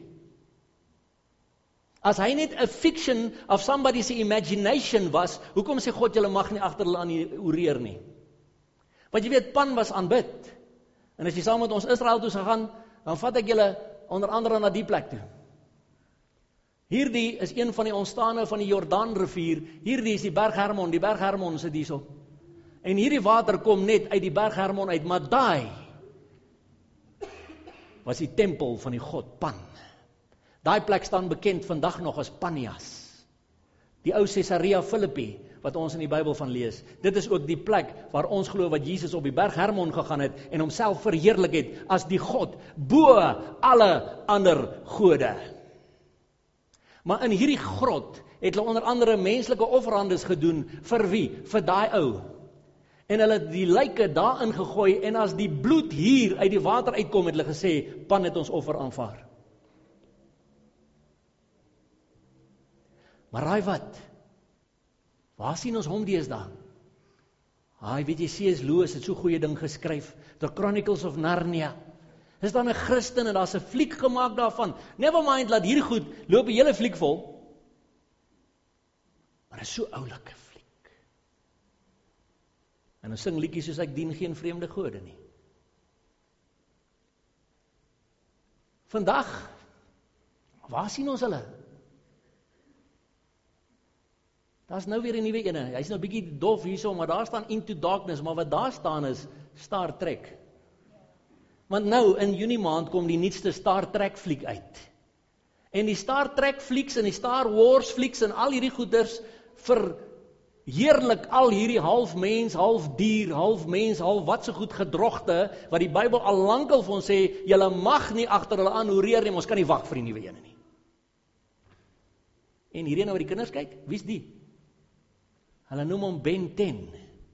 As hy net 'n fiction of somebody's imagination was, hoekom sê God julle mag nie agter hulle aanhoereer nie? Want jy weet, Pan was aanbid. En as jy saam met ons Israel toe sal gaan, dan vat ek julle onder andere na die plek toe. Hierdie is een van die ontstane van die Jordaanrivier. Hierdie is die berg Hermon. Die berg Hermon sit hierso. En hierdie water kom net uit die berg Hermon uit, maar daai was die tempel van die god Pan. Daai plek staan bekend vandag nog as Panias. Die ou Caesarea Philippi, wat ons in die Bybel van lees. Dit is ook die plek waar ons glo wat Jesus op die berg Hermon gegaan het en homself verheerlik het as die God bo alle ander gode. Maar in hierdie grot het hulle onder andere menslike offerandes gedoen vir wie? Vir daai ou. En hulle het die lyke daarin gegooi en as die bloed hier uit die water uitkom, het hulle gesê, Pan het ons offer aanvaar. Maar raai wat? Waar sien ons hom deesdae? Weet jy, C.S. Lewis het so goeie ding geskryf, The Chronicles of Narnia. Is dan 'n Christen en daar's 'n fliek gemaak daarvan. Never mind, laat hier goed, loop die hele fliek vol. Maar dit is so oulike fliek. En ons sing liedjies soos ek dien geen vreemde gode nie. Vandag, waar sien ons hulle? Daar's nou weer 'n nuwe ene. Hy's nou bietjie dof hierso, maar daar staan Into Darkness, maar wat daar staan is Star Trek. Want nou in Junie maand kom die nuutste Star Trek fliek uit. En die Star Trek flieks en die Star Wars flieks en al hierdie goeders verheerlik al hierdie half mens, half dier, half mens, half wat so goed gedrogte, wat die Bybel al lankal vir ons sê, julle mag nie agter hulle aan hoereer nie, ons kan nie wag vir die nuwe ene nie. En hierdie nou wat die kinders kyk, wie's die? Hulle noem hom Ben 10.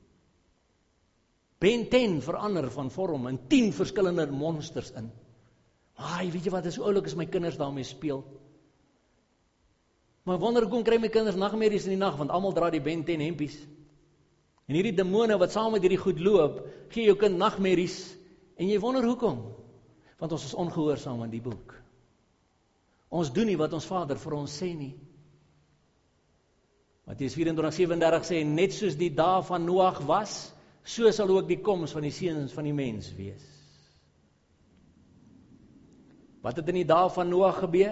Ben 10 verander van vorm in 10 verskillende monsters in. Weet jy wat, is so oulik as my kinders daarmee speel. Maar wonder hoekom kry my kinders nagmerries in die nag, want almal dra die Ben 10 hempies. En hierdie demone wat saam met hierdie goed loop, gee jou kind nagmerries, en jy wonder hoekom. Want ons is ongehoorsaam aan die boek. Ons doen nie wat ons Vader vir ons sê nie. Matteus 24:37 sê, net soos die dae van Noag was, so sal ook die koms van die seuns van die mens wees. Wat het in die dae van Noag gebeur?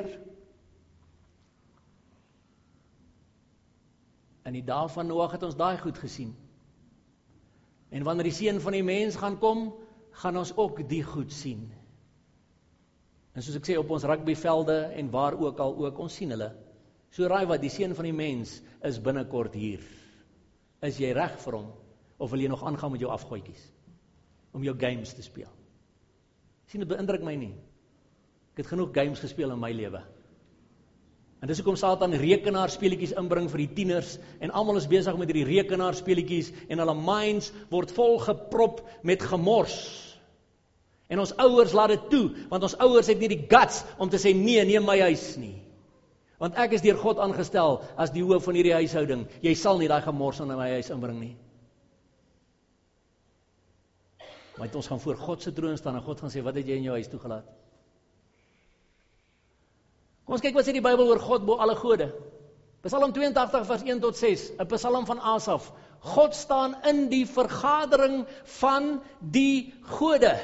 In die dae van Noag het ons daai goed gesien. En wanneer die seun van die mens gaan kom, gaan ons ook die goed sien. En soos ek sê, op ons rugbyvelde en waar ook al ook, ons sien hulle. So raai wat, die seun van die mens is binnekort hier. Is jy reg vir hom? Of wil jy nog aangaan met jou afgooitjies? Om jou games te speel? Sien, dit beïndruk my nie. Ek het genoeg games gespeel in my lewe. En dis hoekom Satan rekenaarspeletjies inbring vir die tieners, en almal is besig met hierdie rekenaarspeletjies, en hulle minds word vol geprop met gemors. En ons ouers laat dit toe, want ons ouers het nie die guts om te sê, nee, nie in my huis nie. Want ek is deur God aangestel as die hoof van hierdie huishouding. Jy sal nie daai gemors in my huis inbring nie. Maar ons gaan voor God se troon staan en God gaan sê, wat het jy in jou huis toegelaat? Kom ons kyk wat sê die Bybel oor God bo alle gode. Psalm 82 vers 1 tot 6, 'n Psalm van Asaf. God staan in die vergadering van die gode.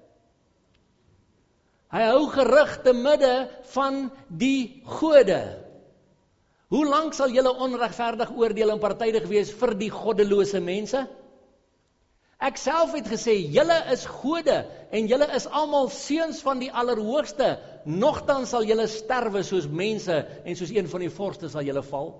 Hy hou gerig te midde van die gode. Hoe lank sal julle onregverdig oordeel en partydig wees vir die goddelose mense? Ek self het gesê, julle is gode en julle is almal seuns van die Allerhoogste. Nogtans sal julle sterwe soos mense en soos een van die vorste sal julle val.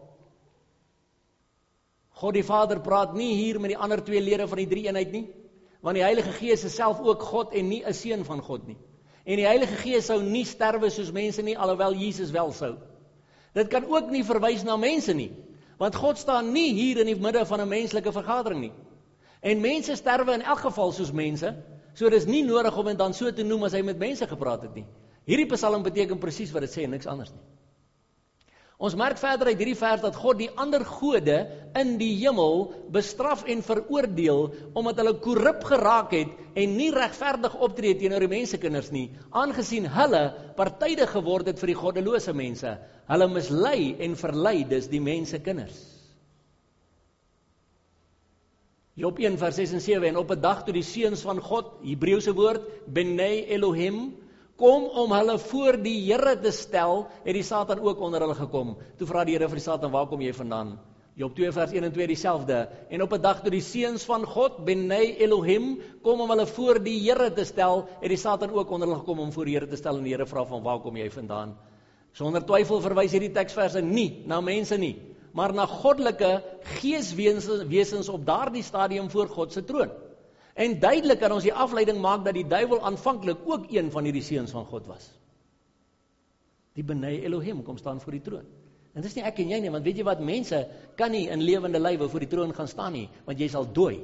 God die Vader praat nie hier met die ander twee lede van die drie-eenheid nie, want die Heilige Gees is self ook God en nie 'n seun van God nie. En die Heilige Gees sou nie sterwe soos mense nie, alhoewel Jesus wel sou. Dit kan ook nie verwys na mense nie, want God staan nie hier in die midde van 'n menslike vergadering nie. En mense sterwe in elk geval soos mense, so dis nie nodig om dit dan so te noem as hy met mense gepraat het nie. Hierdie Psalm beteken presies wat dit sê en niks anders nie. Ons merk verder uit hierdie vers dat God die ander gode in die hemel bestraf en veroordeel omdat hulle korrup geraak het en nie regverdig optree teenoor die mensekinders nie, aangesien hulle partydig geword het vir die goddelose mense. Hulle mislei en verlei dus die mensekinders. Job 1 vers 6 en 7, en op 'n dag toe die seuns van God, Hebreëse woord, Benei Elohim, kom om hulle voor die Here te stel, het die Satan ook onder hulle gekom. Toe vra die Here vir die Satan, waar kom jy vandaan? Job 2 vers 1 en 2 dieselfde. En op 'n dag toe die seuns van God, Benei Elohim, kom om hulle voor die Here te stel, het die Satan ook onder hulle gekom om voor die Here te stel, en die Here vra van, waar kom jy vandaan? Sonder twyfel verwys hierdie teksverse nie na mense nie, maar na goddelike geeswesens op daardie stadium voor God se troon. En duidelik kan ons die afleiding maak dat die duiwel aanvanklik ook een van hierdie seuns van God was. Die Benei Elohim kom staan voor die troon. En dis nie ek en jy nie, want weet jy wat, mense kan nie in lewende lywe voor die troon gaan staan nie, want jy sal dooi.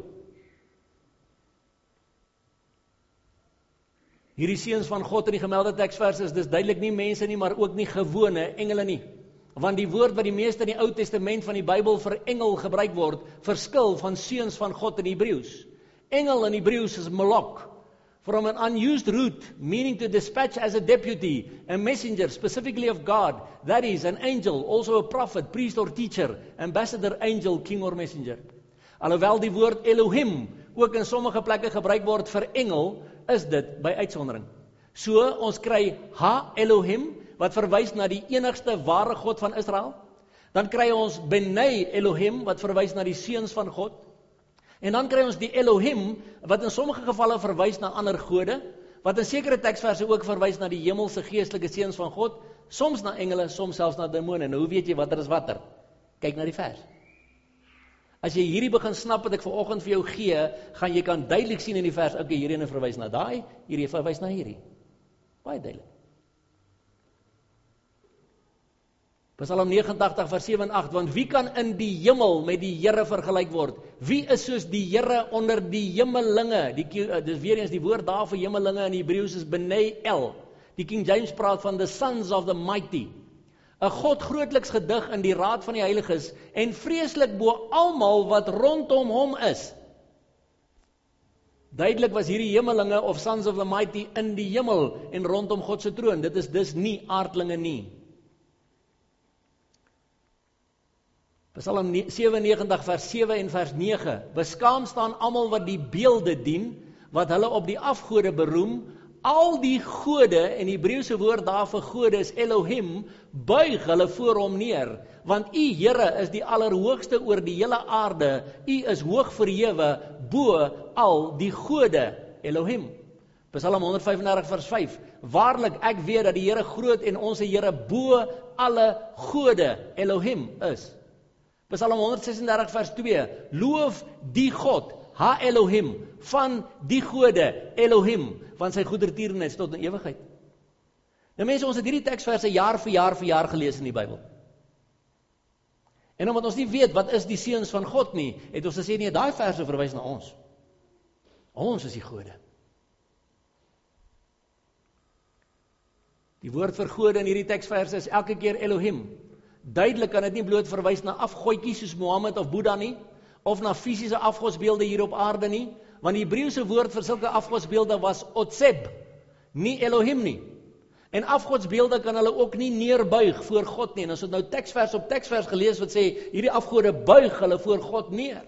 Hierdie seuns van God in die gemelde teksverse is dis duidelik nie mense nie, maar ook nie gewone engele nie. Want die woord wat die meeste in die Ou Testament van die Bybel vir engel gebruik word, verskil van seuns van God in Hebreëus. Engel in Hebreëus is malak, from an unused root, meaning to dispatch as a deputy, a messenger specifically of God, that is, an angel, also a prophet, priest or teacher, ambassador, angel, king or messenger. Alhoewel die woord Elohim ook in sommige plekke gebruik word vir engel, is dit by uitsondering. So, ons kry Ha Elohim, wat verwys na die enigste ware God van Israel. Dan kry ons Benei Elohim, wat verwys na die seuns van God. En dan kry ons die Elohim, wat in sommige gevalle verwys na ander gode, wat in sekere teksverse ook verwys na die hemelse geestelike seuns van God, soms na engele, soms selfs na demone. Nou, hoe weet jy watter is watter? Kyk na die vers. As jy hierdie begin snap wat ek vanoggend vir jou gee, gaan jy kan duidelik sien in die vers, okay, hierdie verwys na daai, hierdie verwys na hierdie. Baie duidelik. Psalm 89 vers 7 en 8, want wie kan in die hemel met die Here vergelyk word? Wie is soos die Here onder die hemelinge? Dis weer eens die woord daar vir hemelinge in Hebreëus is Benei El. Die King James praat van the sons of the mighty. 'n God grootliks gedig in die raad van die heiliges en vreeslik bo almal wat rondom hom is. Duidelik was hierdie hemelinge of sons of the mighty in die hemel en rondom God se troon. Dit is dus nie aardlinge nie. Psalm 97 vers 7 en vers 9. Beskaam staan almal wat die beelde dien, wat hulle op die afgode beroem. Al die gode, en die Hebreëse woord daar vir gode is Elohim, buig hulle voor hom neer, want U Here is die allerhoogste oor die hele aarde, U is hoog verhewe bo al die gode, Elohim. Psalm 135 vers 5, waarlik ek weet dat die Here groot en ons Here bo alle gode, Elohim is. Psalm 136 vers 2, loof die God, Ha Elohim, van die gode, Elohim, van sy goedertierenheid tot in ewigheid. Nou mense, ons het hierdie teksverse jaar vir jaar gelees in die Bybel. En omdat ons nie weet wat is die seuns van God nie, het ons gesê nee, daai verse verwys na ons. Ons is die gode. Die woord vir gode in hierdie teksverse is elke keer Elohim. Duidelik kan dit nie bloot verwys na afgoedjies soos Mohammed of Boeddha nie, of na fisiese afgodsbeelde hier op aarde nie, want die Hebreëse woord vir sulke afgodsbeelde was Otseb, nie Elohim nie. En afgodsbeelde kan hulle ook nie neerbuig voor God nie. En ons het nou teksvers op teksvers gelees wat sê, hierdie afgode buig hulle voor God neer.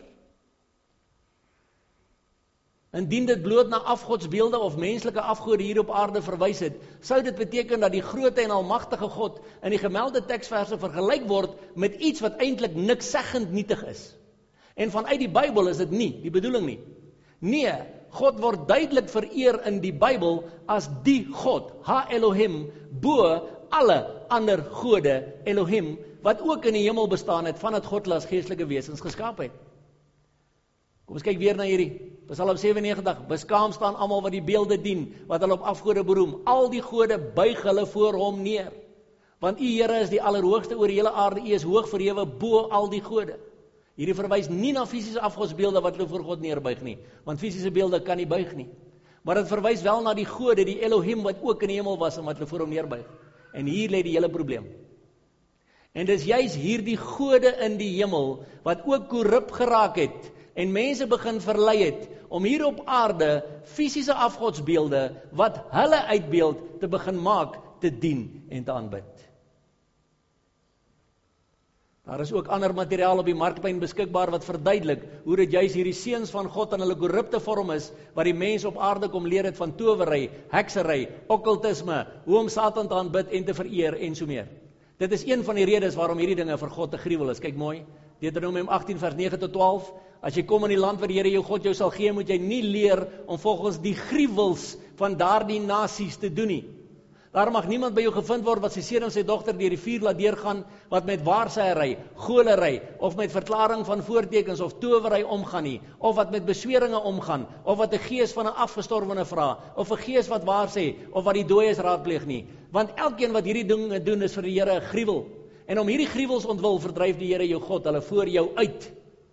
Indien dit bloot na afgodsbeelde of menslike afgode hier op aarde verwys het, sou dit beteken dat die grootte en almagtige God in die gemelde teksverse vergelyk word met iets wat eintlik nikszeggend nietig is. En vanuit die Bybel is dit nie, die bedoeling nie. Nee, God word duidelik vereer in die Bybel as die God, Ha Elohim, bo alle ander gode, Elohim, wat ook in die hemel bestaan het, vandat God as geestelike wesens geskaap het. Kom ons kyk weer na hierdie, Psalm 97, beskaam staan almal wat die beelde dien, wat hulle op afgode beroem, al die gode buig hulle voor hom neer, want U Here is die allerhoogste oor die hele aarde, U is hoog verhewe bo al die gode. Hierdie verwys nie na fisiese afgodsbeelde wat hulle voor God neerbuig nie, want fisiese beelde kan nie buig nie. Maar dit verwys wel na die gode, die Elohim wat ook in die hemel was en wat hulle voor hom neerbuig. En hier lê die hele probleem. En dis juis hierdie gode in die hemel wat ook korrup geraak het en mense begin verlei het om hier op aarde fisiese afgodsbeelde wat hulle uitbeeld te begin maak, te dien en te aanbid. Daar is ook ander materiaal op die markplein beskikbaar wat verduidelik hoe dit juis hierdie seuns van God in hulle korrupte vorm is, wat die mens op aarde kom leer het van towery, heksery, okkultisme, hoe om Satan te aanbid en te vereer en so meer. Dit is een van die redes waarom hierdie dinge vir God te gruwel is. Kyk mooi, Deuteronomium 18 vers 9 tot 12, as jy kom in die land wat die Here jou God jou sal gee, moet jy nie leer om volgens die gruwels van daardie nasies te doen nie. Daar mag niemand by jou gevind word wat sy seun en sy dogter deur die vuur laat deurgaan, wat met waarsêery, golery, of met verklaring van voortekens of towery omgaan nie, of wat met besweringe omgaan, of wat 'n gees van 'n afgestorwene vra, of 'n gees wat waar sê, of wat die dooies raadpleeg nie. Want elkeen wat hierdie dinge doen is vir die Here 'n gruwel. En om hierdie gruwels ontwil verdryf die Here jou God hulle voor jou uit.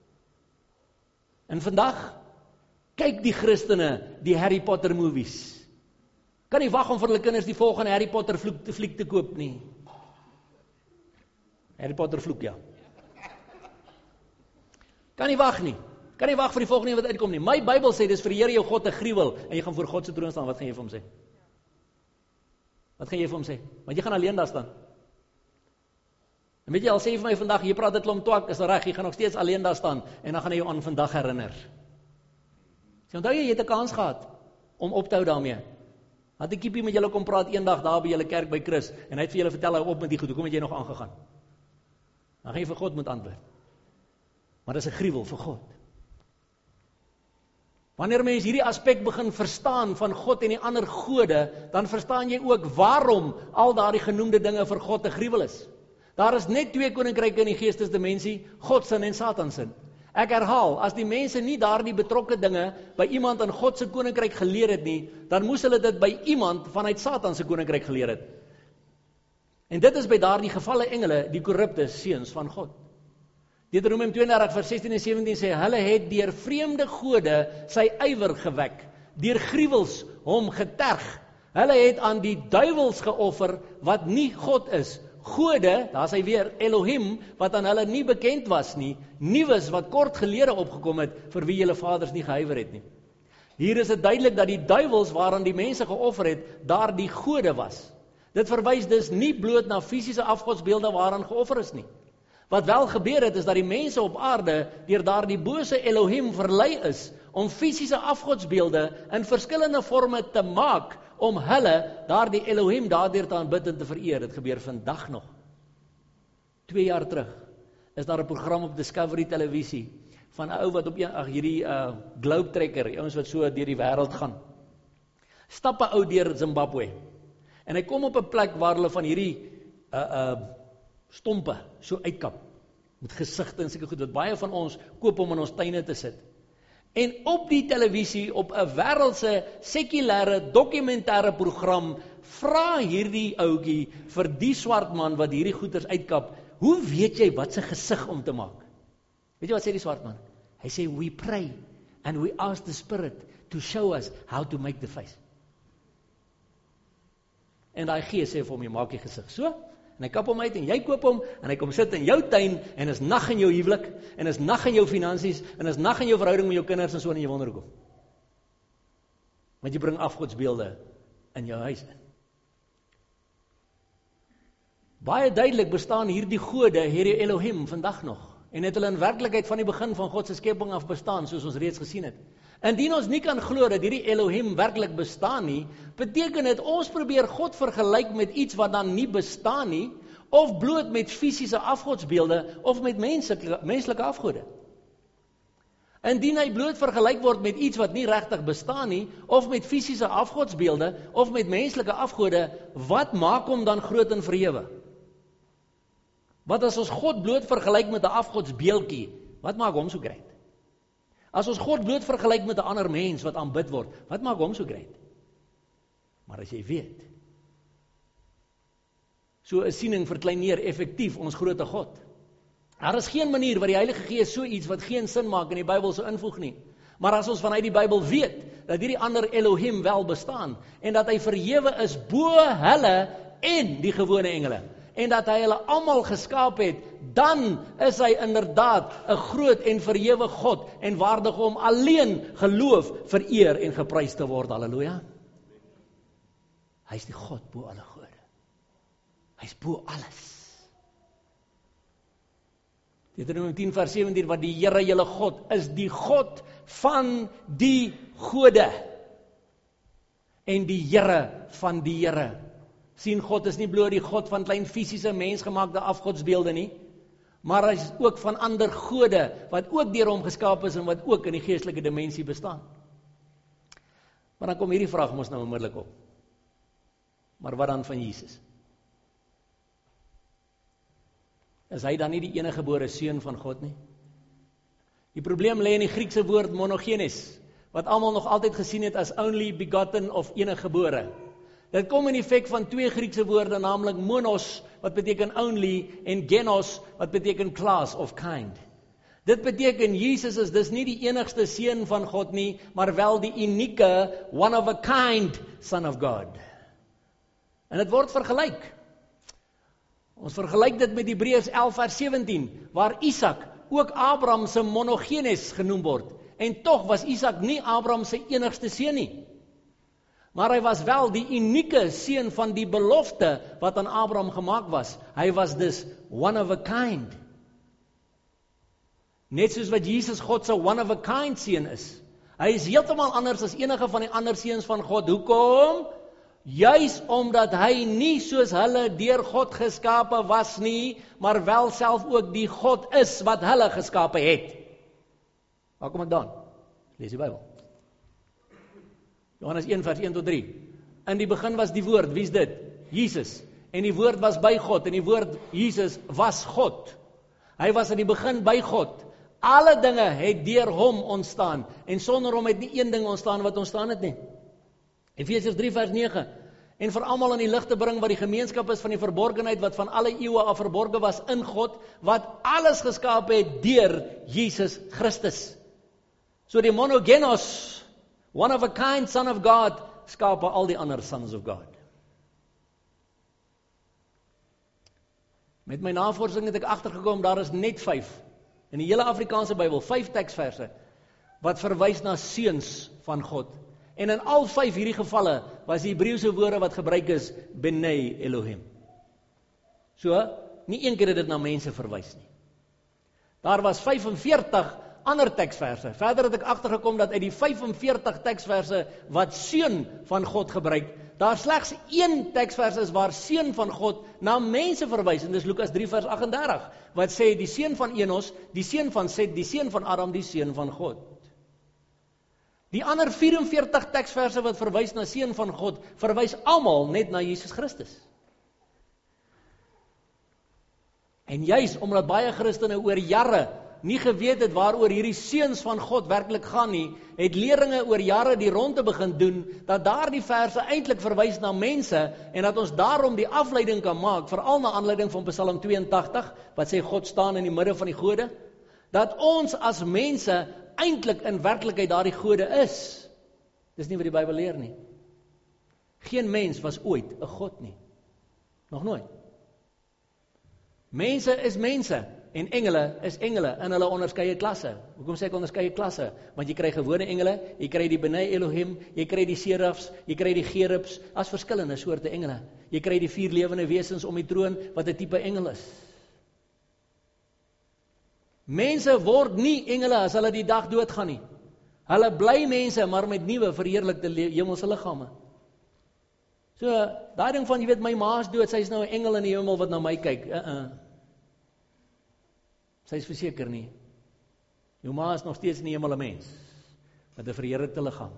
En vandag kyk die Christene die Harry Potter movies. Kan nie wag om vir hulle kinders die volgende Harry Potter fliek te koop nie. Harry Potter vloek, ja. Kan nie wag nie. Kan nie wag vir die volgende wat uitkom nie. My Bybel sê dis vir die Here jou God 'n gruwel en jy gaan voor God se troon staan. Wat gaan jy vir hom sê? Wat gaan jy vir hom sê? Want jy gaan alleen daar staan. En weet jy, al sê jy vir my vandag, jy praat dit klomp twak, is reg, jy gaan nog steeds alleen daar staan en dan gaan hy jou aan vandag herinner. So onthou jy het 'n kans gehad om op te hou daarmee. Had 'n kiepie met julle kom praat eendag daar by julle kerk by Chris en hy het vir julle vertel hou op met die goed, hoekom het jy nog aangegaan? Dan gaan jy vir God moet antwoord. Maar dis 'n gruwel vir God. Wanneer mens hierdie aspek begin verstaan van God en die ander gode, dan verstaan jy ook waarom al daardie genoemde dinge vir God 'n gruwel is. Daar is net twee koninkryke in die geestesdimensie, God se en Satan se. Ek herhaal, as die mense nie daardie betrokke dinge by iemand in God se koninkryk geleer het nie, dan moes hulle dit by iemand vanuit Satan se koninkryk geleer het. En dit is by daardie gevalle engele, die korrupte seuns van God. Deuteronomium 32 vers 16 en 17 sê, hulle het deur vreemde gode sy ywer gewek, deur gruwels hom geterg. Hulle het aan die duiwels geoffer wat nie God is. Gode, daar is hy weer, Elohim, wat aan hulle nie bekend was nie, nuus wat kort gelede opgekom het, vir wie julle vaders nie gehuiwer het nie. Hier is dit duidelik dat die duiwels waaraan die mense geoffer het, daar die gode was. Dit verwys dus nie bloot na fisiese afgodsbeelde waaraan geoffer is nie. Wat wel gebeur het, is dat die mense op aarde, deur daar die bose Elohim verlei is, om fisiese afgodsbeelde in verskillende vorme te maak, om hulle, daar die Elohim daardeur te aanbid en te vereer. Dit gebeur vandag nog. 2 jaar terug, is daar 'n program op Discovery televisie, van 'n ou wat op hierdie globe trekker, ouens wat so deur die wêreld gaan. Stap 'n ou deur Zimbabwe, en hy kom op 'n plek waar hulle van hierdie stompe so uitkap, met gesigte en sulke goed, wat baie van ons koop om in ons tuine te sit. En op die televisie, op 'n wêreldse sekulêre dokumentêre program, vra hierdie ouetjie vir die swart man wat hierdie goeders uitkap, hoe weet jy wat se gesig om te maak? Weet jy wat sê die swart man? Hy sê, we pray and we ask the Spirit to show us how to make the face. En daai gees sê vir hom, jy maak die gesig so, en hy kap hom uit en jy koop hom, en hy kom sit in jou tuin, en is nag in jou huwelik, en is nag in jou finansies, en is nag in jou verhouding met jou kinders, en so, en jy wonder hoekom. Want jy bring afgodsbeelde in jou huis in. Baie duidelik bestaan hierdie gode, hierdie Elohim, vandag nog, en het hulle in werklikheid van die begin van God se skepping af bestaan, soos ons reeds gesien het. Indien ons nie kan glo dat hierdie Elohim werklik bestaan nie, beteken dit ons probeer God vergelyk met iets wat dan nie bestaan nie, of bloot met fisiese afgodsbeelde, of met menslike afgode. Indien hy bloot vergelyk word met iets wat nie regtig bestaan nie, of met fisiese afgodsbeelde, of met menslike afgode, wat maak hom dan groot en verhewe? Wat as ons God bloot vergelyk met 'n afgodsbeeldjie, wat maak hom so groot? As ons God bloot vergelyk met 'n ander mens wat aanbid word, wat maak hom so groot? Maar as jy weet, so 'n siening verkleineer effektief ons grootte God. Daar is geen manier waar die Heilige Gees so iets wat geen sin maak in die Bybel sou invoeg nie. Maar as ons vanuit die Bybel weet, dat hierdie ander Elohim wel bestaan, en dat hy verhewe is bo hulle en die gewone engele, en dat hy hulle almal geskaap het, dan is hy inderdaad 'n groot en verhewe God, en waardig om alleen geloof, vereer en geprys te word. Halleluja. Hy is die God bo alle gode. Hy is bo alles. Deuteronomium 10 vers 17, want die Here julle God is die God van die gode en die Here van die Here. Sien, God is nie bloot die God van klein fisiese mensgemaakte afgodsbeelde nie, maar hy is ook van ander gode, wat ook deur hom geskaap is en wat ook in die geestelike dimensie bestaan. Maar dan kom hierdie vraag mos nou onmiddellik op. Maar wat dan van Jesus? Is hy dan nie die enige gebore seun van God nie? Die probleem lê in die Griekse woord monogenes, wat almal nog altyd gesien het as only begotten of enige gebore. Dit kom in effek van twee Griekse woorde, naamlik monos, wat beteken only, en genos, wat beteken class of kind. Dit beteken, Jesus is dus nie die enigste seun van God nie, maar wel die unieke, one of a kind, son of God. En dit word vergelyk. Ons vergelyk dit met Hebreërs 11 vers 17, waar Isak ook Abraham se monogenes genoem word. En tog was Isak nie Abraham se enigste seun nie. Maar hy was wel die unieke seun van die belofte wat aan Abraham gemaak was. Hy was dus one of a kind. Net soos wat Jesus God se one of a kind seun is. Hy is heeltemal anders as enige van die ander seuns van God. Hoekom? Juis omdat hy nie soos hulle deur God geskape was nie, maar wel self ook die God is wat hulle geskape het. Waar kom ek dan? Lees die Bybel. Johannes 1 vers 1 tot 3. In die begin was die woord, wie is dit? Jesus. En die woord was by God, en die woord Jesus was God. Hy was in die begin by God. Alle dinge het deur hom ontstaan, en sonder hom het nie een ding ontstaan wat ontstaan het nie. Efesiërs 3 vers 9. En vir almal in die lig te bring wat die gemeenskap is van die verborgenheid wat van alle eeue af verborge was in God, wat alles geskape het deur Jesus Christus. So die monogenos, one of a kind son of God, skape al die ander sons of God. Met my navorsing het ek agtergekom, daar is net 5, in die hele Afrikaanse Bybel, 5 teksverse, wat verwys na seuns van God. En in al 5 hierdie gevalle, was die Hebreëse woorde wat gebruik is, Benei Elohim. So, nie een keer het dit na mense verwys nie. Daar was 45 ander teksverse. Verder het ek agtergekom dat uit die 45 teksverse wat seun van God gebruik, daar slegs 1 teksvers is waar seun van God na mense verwys, en dis Lukas 3 vers 38, wat sê die seun van Enos, die seun van Set, die seun van Adam, die seun van God. Die ander 44 teksverse wat verwys na seun van God, verwys almal net na Jesus Christus. En juis omdat baie Christene oor jare nie geweet het waaroor hierdie seuns van God werklik gaan nie, het leerlinge oor jare die ronde begin doen, dat daardie verse eintlik verwys na mense, en dat ons daarom die afleiding kan maak, veral na aanleiding van Psalm 82, wat sê God staan in die midde van die gode, dat ons as mense eintlik in werklikheid daardie gode is. Dis nie wat die Bybel leer nie. Geen mens was ooit 'n God nie. Nog nooit. Mense is mense, en engele is engele, in hulle onderskeie klasse. Hoekom sê ek onderskeie klasse? Want jy kry gewone engele, jy kry die Benei Elohim, jy kry die serafs, jy kry die gerubs, as verskillende soorte engele. Jy kry die 4 lewende wesens om die troon, wat 'n tipe engel is. Mense word nie engele as hulle die dag doodgaan nie. Hulle bly mense, maar met nuwe verheerlikte hemelse liggame. So, daai ding van, jy weet, my ma is dood, sy is nou 'n engel in die hemel wat na my kyk. Sy is verseker nie. Jou ma is nog steeds in die hemel 'n mens, met 'n verheerlikte liggaam.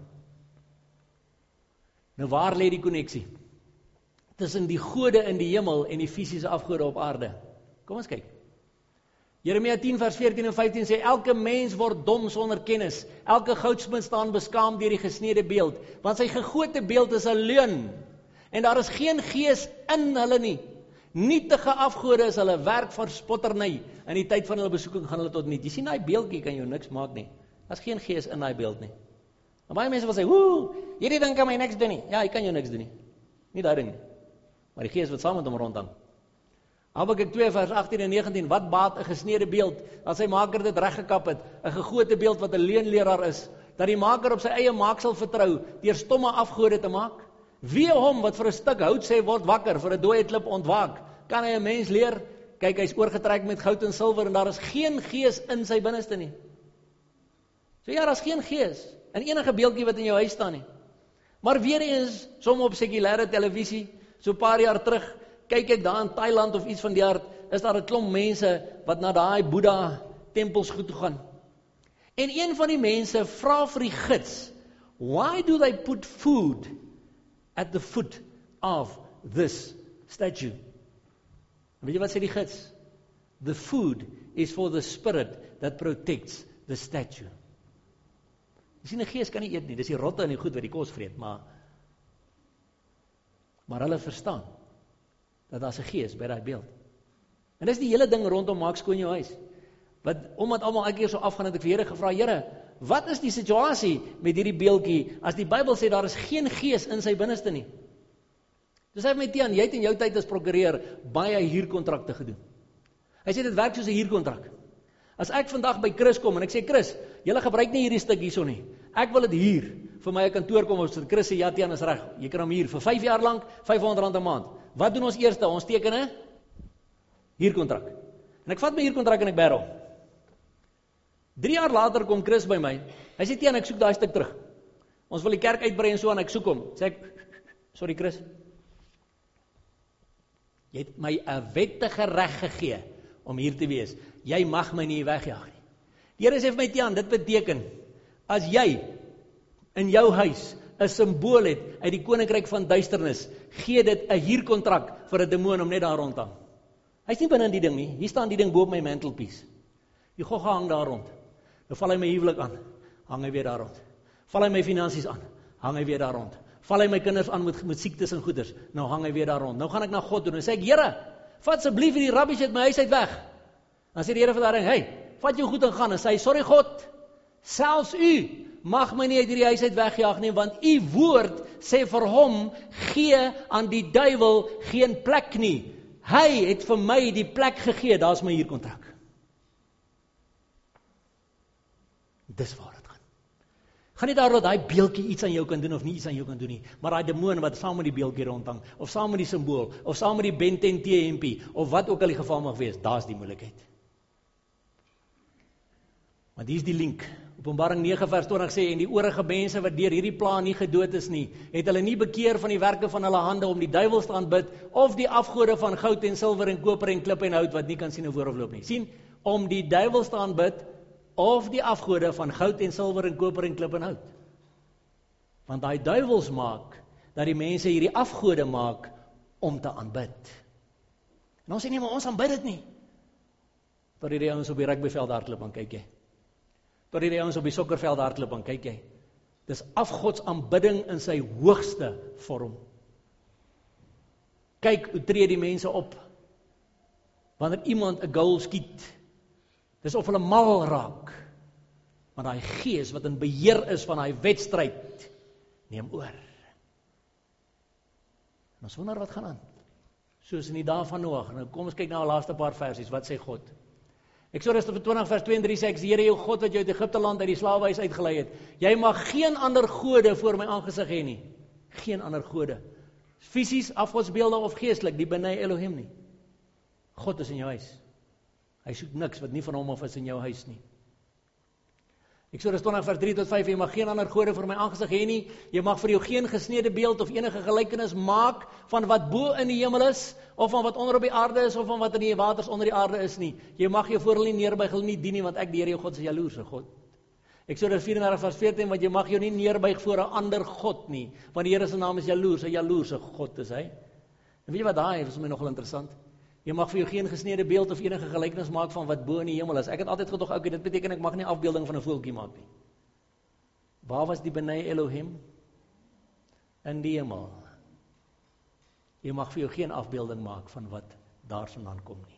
Nou waar lê die koneksie tussen die gode in die hemel en die fisiese afgode op aarde? Kom ons kyk. Jeremia 10 vers 14 en 15 sê, elke mens word dom sonder kennis, elke goudsmid staan beskaamd deur die gesnede beeld, want sy gegote beeld is 'n leuen, en daar is geen gees in hulle nie. Nietige afgode is hulle werk van spotterny. In die tyd van hulle besoeking gaan hulle tot niet. Jy sien, daai beeldjie kan jou niks maak nie. Daar's geen gees in daai beeld nie. Maar baie mense wil sê, hierdie ding kan my niks doen nie. Ja, hy kan jou niks doen nie. Nie daai ding nie. Maar die gees wat saam met hom rondhang. Habakuk 2 vers 18 en 19, wat baat 'n gesnede beeld, as sy maker dit reggekap het, 'n gegote beeld wat 'n leenleraar is, dat die maker op sy eie maaksel vertrou, deur stomme afgode te maak? Wie hom wat vir 'n stuk hout sê word wakker, vir 'n dooie klip ontwaak, kan hy 'n mens leer? kyk, hy's oorgetrek met goud en silwer en daar is geen gees in sy binneste nie. So ja, daar is geen gees in enige beeldjie wat in jou huis staan nie. Maar weer eens, som op sekulêre televisie, so 'n paar jaar terug, kyk ek daar in Thailand of iets van die aard, is daar 'n klomp mense wat na daai Boeddha tempels goed toe gaan. En een van die mense vra vir die gids, why do they put food at the foot of this statue? Weet jy wat sê die gids? The food is for the spirit that protects the statue. Jy sien, 'n gees kan nie eet nie, dis die rotte en die goed wat die kos vreet, maar hulle verstaan dat daar 'n gees by daai beeld. En dis die hele ding rondom maak skoon jou huis. Omdat almal elke keer so afgaan, het ek vir Here gevra, Here, wat is die situasie met hierdie beeldjie, as die Bybel sê daar is geen gees in sy binneste nie? Dus hy het my Tiaan, jy het in jou tyd as prokureur baie huurkontrakte gedoen. Hy sê dit werk soos 'n huurkontrak. As ek vandag by Chris kom en ek sê, Chris, julle gebruik nie hierdie stuk hierso nie. Ek wil dit huur vir my 'n kantoor kom, ons Chris sê, ja Tiaan is reg, jy kan hom huur vir 5 jaar lank, R500 'n maand. Wat doen ons eerste? Ons teken 'n huurkontrak. En ek vat my huurkontrak en ek bær hom. 3 jaar later kom Chris by my. Hy sê, Tiaan, ek soek daai stuk terug. Ons wil die kerk uitbrei en so en ek soek hom. Sê ek, sorry Chris, jy het my 'n wettige reg gegee om hier te wees. Jy mag my nie wegjaag nie. Die Here sê vir my, Tiaan, dit beteken, as jy in jou huis 'n simbool het uit die koninkryk van duisternis, gee dit 'n huurkontrak vir 'n demoon om net daar rond te hang. Hy's nie binne in die ding nie. Hier staan die ding bo op my mantelpiece. Die gogga hang daar rond. Nou val hy my huwelik aan, hang hy weer daar rond. Val hy my finansies aan, hang hy weer daar rond. Val hy my kinders aan met siektes en goeders, nou hang hy weer daar rond. Nou gaan ek na God toe en sê ek, Here, vat asseblief hierdie rubbish uit my huis uit weg. Dan sê die Here vir daai ding, hey, vat jou goed en gaan. En sê, sorry God, selfs u mag my nie uit hierdie huis uit wegjaag nie, want u woord sê vir hom, gee aan die duiwel geen plek nie. Hy het vir my die plek gegee, daar is my huurkontrak. Dis waar dit gaan. Gaan nie daaroor dat daai beeldjie iets aan jou kan doen of nie iets aan jou kan doen nie, maar daai demoon wat saam met die beeldjie rondhang, of saam met die simbool, of saam met die Ben 10 T-hempie, of wat ook al die geval mag wees, daar's die moeilikheid. Want hier is die link. Openbaring 9 vers 20 sê, en die oorige mense wat deur hierdie plan nie gedood is nie, het hulle nie bekeer van die werke van hulle hande om die duiwels te aanbid, of die afgode van goud en silwer en koper en klip en hout, wat nie kan sien of voorloop nie. Sien, om die duiwels te aanbid, of die afgode van goud en silwer en koper en klip en hout. Want daai duiwels maak, dat die mense hierdie afgode maak, om te aanbid. En ons sê nie, maar ons aanbid dit nie. Tot die ouens op die rugbyveld hardloop, dan kyk jy. Tot die ouens op die sokkerveld hardloop, dan kyk jy. Dis afgodsaanbidding in sy hoogste vorm. Kyk, hoe tree die mense op, wanneer iemand 'n goal skiet, dis of hulle mal raak, maar daai gees wat in beheer is van daai wedstryd, neem oor. En ons wonder wat gaan aan. Soos in die dae van Noag. Nou kom ons kyk na die laaste paar versies, wat sê God? Eksodus 20 vers 2 en 3 sê, ek is die Here jou God wat jou uit Egipte land uit die slawehuis uitgelei het. Jy mag geen ander gode voor my aangesig hê nie. Geen ander gode. Fisies, afgodsbeelde of geestelik, die benei Elohim nie. God is in jou huis. Hy soek niks wat nie van hom af is in jou huis nie. Eksodus 20 vers 3 tot 5, jy mag geen ander gode voor my aangesig hê nie. Jy mag vir jou geen gesnede beeld of enige gelykenis maak van wat bo in die hemel is, of van wat onder op die aarde is, of van wat in die waters onder die aarde is nie. Jy mag jou voor hulle nie neerbuig, hulle nie dien nie, want ek die Here jou God is 'n jaloerse God. Eksodus 34 vers 14, want jy mag jou nie neerbuig voor 'n ander God nie, want die Here se naam is jaloers, 'n jaloerse God is hy. En weet jy wat daai is vir my nogal interessant? Jy mag vir jou geen gesnede beeld of enige gelykenis maak van wat bo in die hemel is. Ek het altyd gedog, okay, dit beteken ek mag nie afbeelding van 'n voeltjie maak nie. Waar was die benei Elohim? In die hemel. Jy mag vir jou geen afbeelding maak van wat daarvandaan kom nie.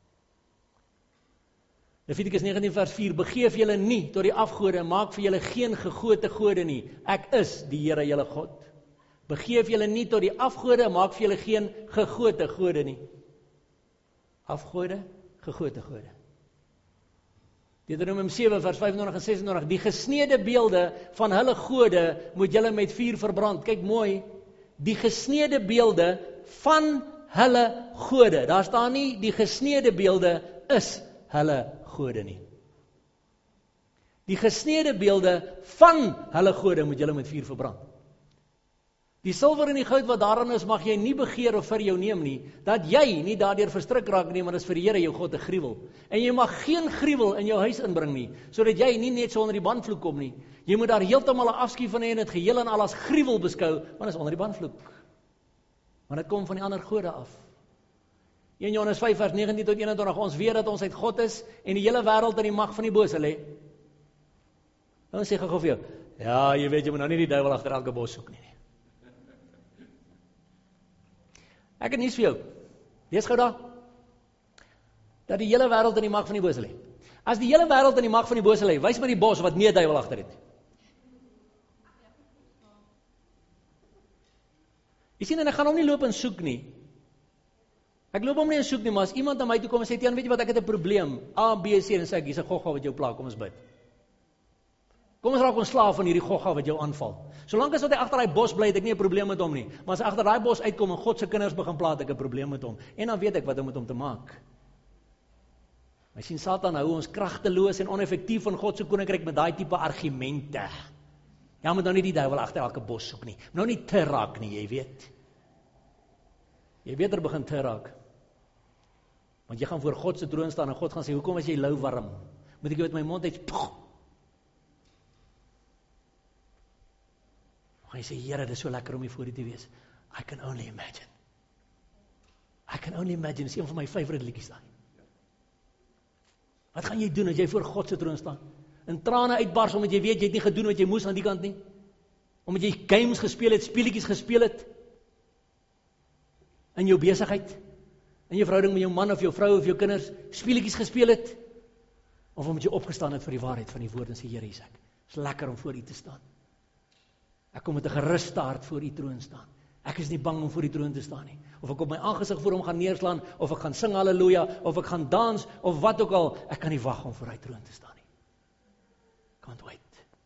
Levitikus 19 vers 4, begeef julle nie tot die afgode, maak vir julle geen gegote gode nie. Ek is die Here julle God. Begeef julle nie tot die afgode, maak vir julle geen gegote gode nie. Afgode, gegote gode. Deuteronomium 7 vers 25 en 26, die gesneede beelde van hulle gode moet julle met vuur verbrand. Kyk mooi, die gesneede beelde van hulle gode. Daar staan nie, die gesneede beelde is hulle gode nie. Die gesneede beelde van hulle gode moet julle met vuur verbrand. Die silwer en die goud wat daarin is, mag jy nie begeer of vir jou neem nie, dat jy nie daardeur verstrik raak nie, want dit is vir die Here jou God 'n gruwel. En jy mag geen gruwel in jou huis inbring nie, sodat jy nie net so onder die banvloek kom nie. Jy moet daar heeltemal 'n afskeid van hê en dit geheel en al as gruwel beskou, want dit is onder die banvloek. Want dit kom van die ander gode af. 1 Johannes 5 vers 19 tot 21, ons weet dat ons uit God is en die hele wêreld in die mag van die bose lê. Dan sê gou vir jou, ja, jy weet, jy moet nou nie die duiwel agter elke bos soek nie. Ek het nuus vir jou. Lees gou daar. Dat die hele wêreld in die mag van die bose lê. As die hele wêreld in die mag van die bose lê, wys my die bos wat nie 'n duiwel agter het. Jy sien, en ek gaan hom nie loop en soek nie. Ek loop hom nie en soek nie, maar as iemand na my toe kom en sê, Tiaan, weet jy wat, ek het 'n probleem, A, B, C, en sê ek, hier's 'n gogga wat jou pla, kom ons bid. Kom ons raak ontslaaf van hierdie gogga wat jou aanval. Solank as wat hy agter daai bos bly, het ek nie 'n probleem met hom nie. Maar as hy agter daai bos uitkom en God se kinders begin pla, het ek 'n probleem met hom. En dan weet ek wat om met hom te maak. My sien Satan hou ons kragteloos en oneffektief van God se koninkryk met daai tipe argumente. Ja, moet nou nie die duiwel agter elke bos soek nie. Nou nie te raak nie, jy weet. Jy weet begin te raak. Want jy gaan voor God se troon staan en God gaan sê, hoekom is jy lou warm? Moet ek jou uit my mond uit gaan jy sê, Here, dis so lekker om hier voor U te wees. I can only imagine. I can only imagine, is een van my favorite liedjies daai. Wat gaan jy doen as jy voor God se troon staan? In trane uitbars, omdat jy weet, jy het nie gedoen wat jy moes aan die kant nie. Omdat jy games gespeel het, speletjies gespeel het. In jou besigheid. In jou verhouding met jou man of jou vrou of jou kinders. Speletjies gespeel het. Of omdat jy opgestaan het vir die waarheid van die woord en sê, Here, hier's ek. Dit is lekker om voor U te staan. Ek kom met 'n geruste hart voor U troon staan. Ek is nie bang om voor die troon te staan nie. Of ek op my aangesig voor hom gaan neerslaan, of ek gaan sing halleluja, of ek gaan dans, of wat ook al, ek kan nie wag om voor hy troon te staan nie. Can't wait.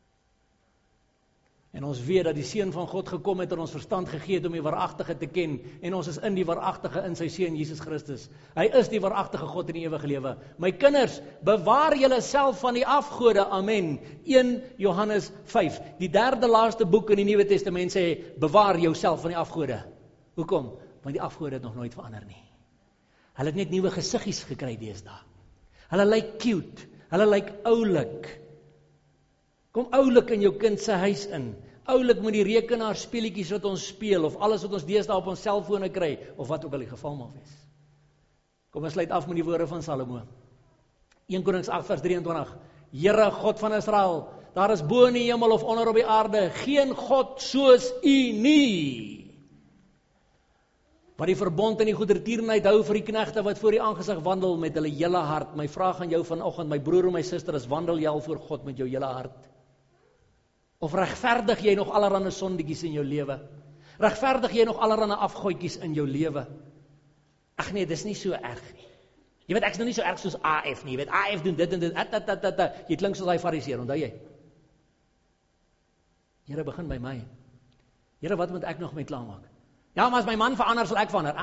En ons weet dat die Seun van God gekom het en ons verstand gegee het om die waaragtige te ken, en ons is in die waaragtige in sy Seun Jesus Christus. Hy is die waaragtige God in die ewige lewe. My kinders, bewaar julle self van die afgode, amen. 1 Johannes 5, die derde laaste boek in die Nuwe Testament sê, bewaar jouself van die afgode. Hoekom? Want die afgode het nog nooit verander nie. Hulle het net nuwe gesiggies gekry deesdae. Hulle lyk cute, hulle lyk oulik. Kom oulik in jou kind se huis in. Oulik met die rekenaar speletjies wat ons speel, of alles wat ons deesdae op ons selfone kry, of wat ook al die geval mag wees. Kom ons sluit af met die woorde van Salomo. 1 Konings 8 vers 23. Here God van Israel, daar is bo in die hemel of onder op die aarde geen God soos U nie. Wat die verbond en die goedertierenheid hou vir die knegte wat voor die aangesig wandel met hulle hele hart. My vraag aan jou vanoggend, my broer en my suster, is wandel jy al voor God met jou hele hart? Of regverdig jy nog allerhande sondetjies in jou lewe? Regverdig jy nog allerhande afgoetjies in jou lewe? Ag nee, dis nie so erg nie. Jy weet, ek is nou nie so erg soos AF nie. Jy weet, AF doen dit en dit. Jy klink soos daai fariseer, onthou jy? Here, begin by my. Here, wat moet ek nog mee klaarmaak? Ja, maar as my man verander, sal ek verander.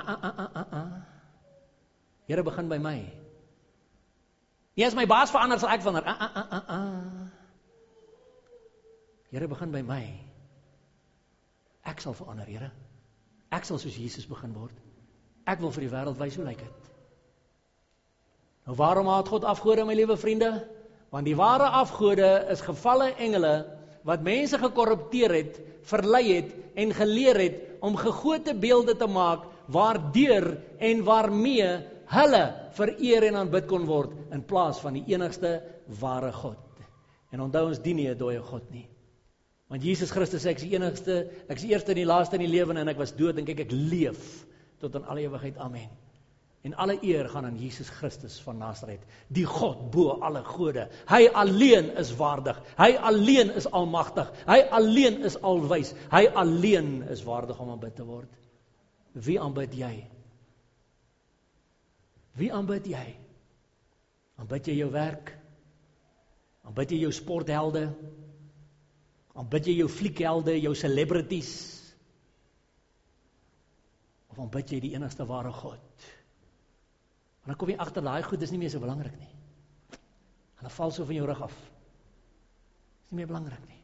Here, begin by my. Nee, as my baas verander, sal ek verander. Here, begin by my. Ek sal verander, Here. Ek sal soos Jesus begin word. Ek wil vir die wêreld wys hoe lyk dit. Nou waarom haat God afgode, my liewe vriende? Want die ware afgode is gevalle engele wat mense gekorrupteer het, verlei het en geleer het om gegote beelde te maak waardeur en waarmee hulle vereer en aanbid kon word in plaas van die enigste ware God. En onthou, ons dien nie 'n dooie God nie. Want Jesus Christus sê, ek is die enigste, ek is die eerste en die laaste in die lewe en ek was dood en kyk, ek leef tot in alle ewigheid. Amen. En alle eer gaan aan Jesus Christus van Nasaret, die God bo alle gode. Hy alleen is waardig. Hy alleen is almagtig. Hy alleen is alwys. Hy alleen is waardig om aanbid te word. Wie aanbid jy? Wie aanbid jy? Aanbid jy jou werk? Aanbid jy jou sporthelde? Aanbid jy jou fliekhelde, jou celebrities? Of aanbid jy die enigste ware God? En dan kom jy agter, daai goed is nie meer so belangrik nie. Hulle val so van jou rug af. Is nie meer belangrik nie.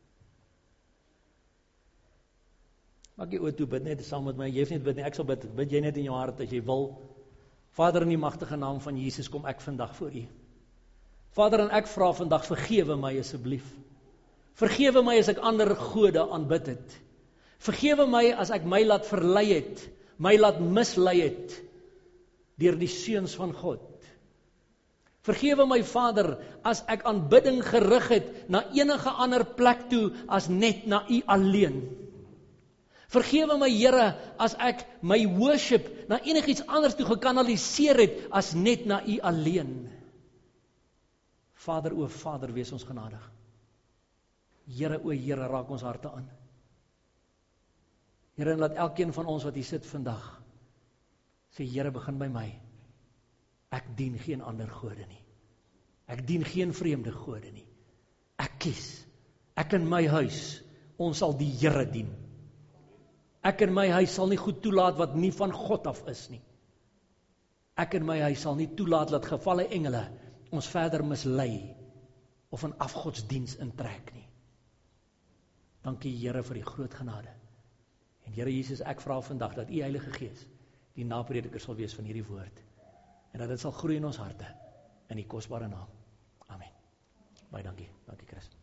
Maak jy oor toe, bid net saam met my, jy hoef nie te bid nie, ek sal bid jy net in jou hart as jy wil. Vader, in die magtige naam van Jesus kom ek vandag voor U. Vader, en ek vra vandag, vergewe my asseblief. Vergewe my as ek ander gode aanbid het. Vergewe my as ek my laat verlei het, my laat mislei het, deur die seuns van God. Vergewe my Vader, as ek aanbidding gerig het na enige ander plek toe, as net na U alleen. Vergewe my Here, as ek my worship na enigiets anders toe gekanaliseer het, as net na U alleen. Vader, o Vader, wees ons genadig. Here, o Here, raak ons harte aan. Here, en laat elkeen van ons wat hier sit vandag, sê, Here, begin by my. Ek dien geen ander gode nie. Ek dien geen vreemde gode nie. Ek kies. Ek in my huis, ons sal die Here dien. Ek in my huis sal nie goed toelaat wat nie van God af is nie. Ek in my huis sal nie toelaat dat gevalle engele ons verder mislei of in afgodsdiens intrek nie. Dankie Here vir die groot genade. En Here Jesus, ek vra vandag dat U Heilige Gees die naprediker sal wees van hierdie woord. En dat dit sal groei in ons harte, in die kosbare naam. Amen. Baie dankie. Dankie Chris.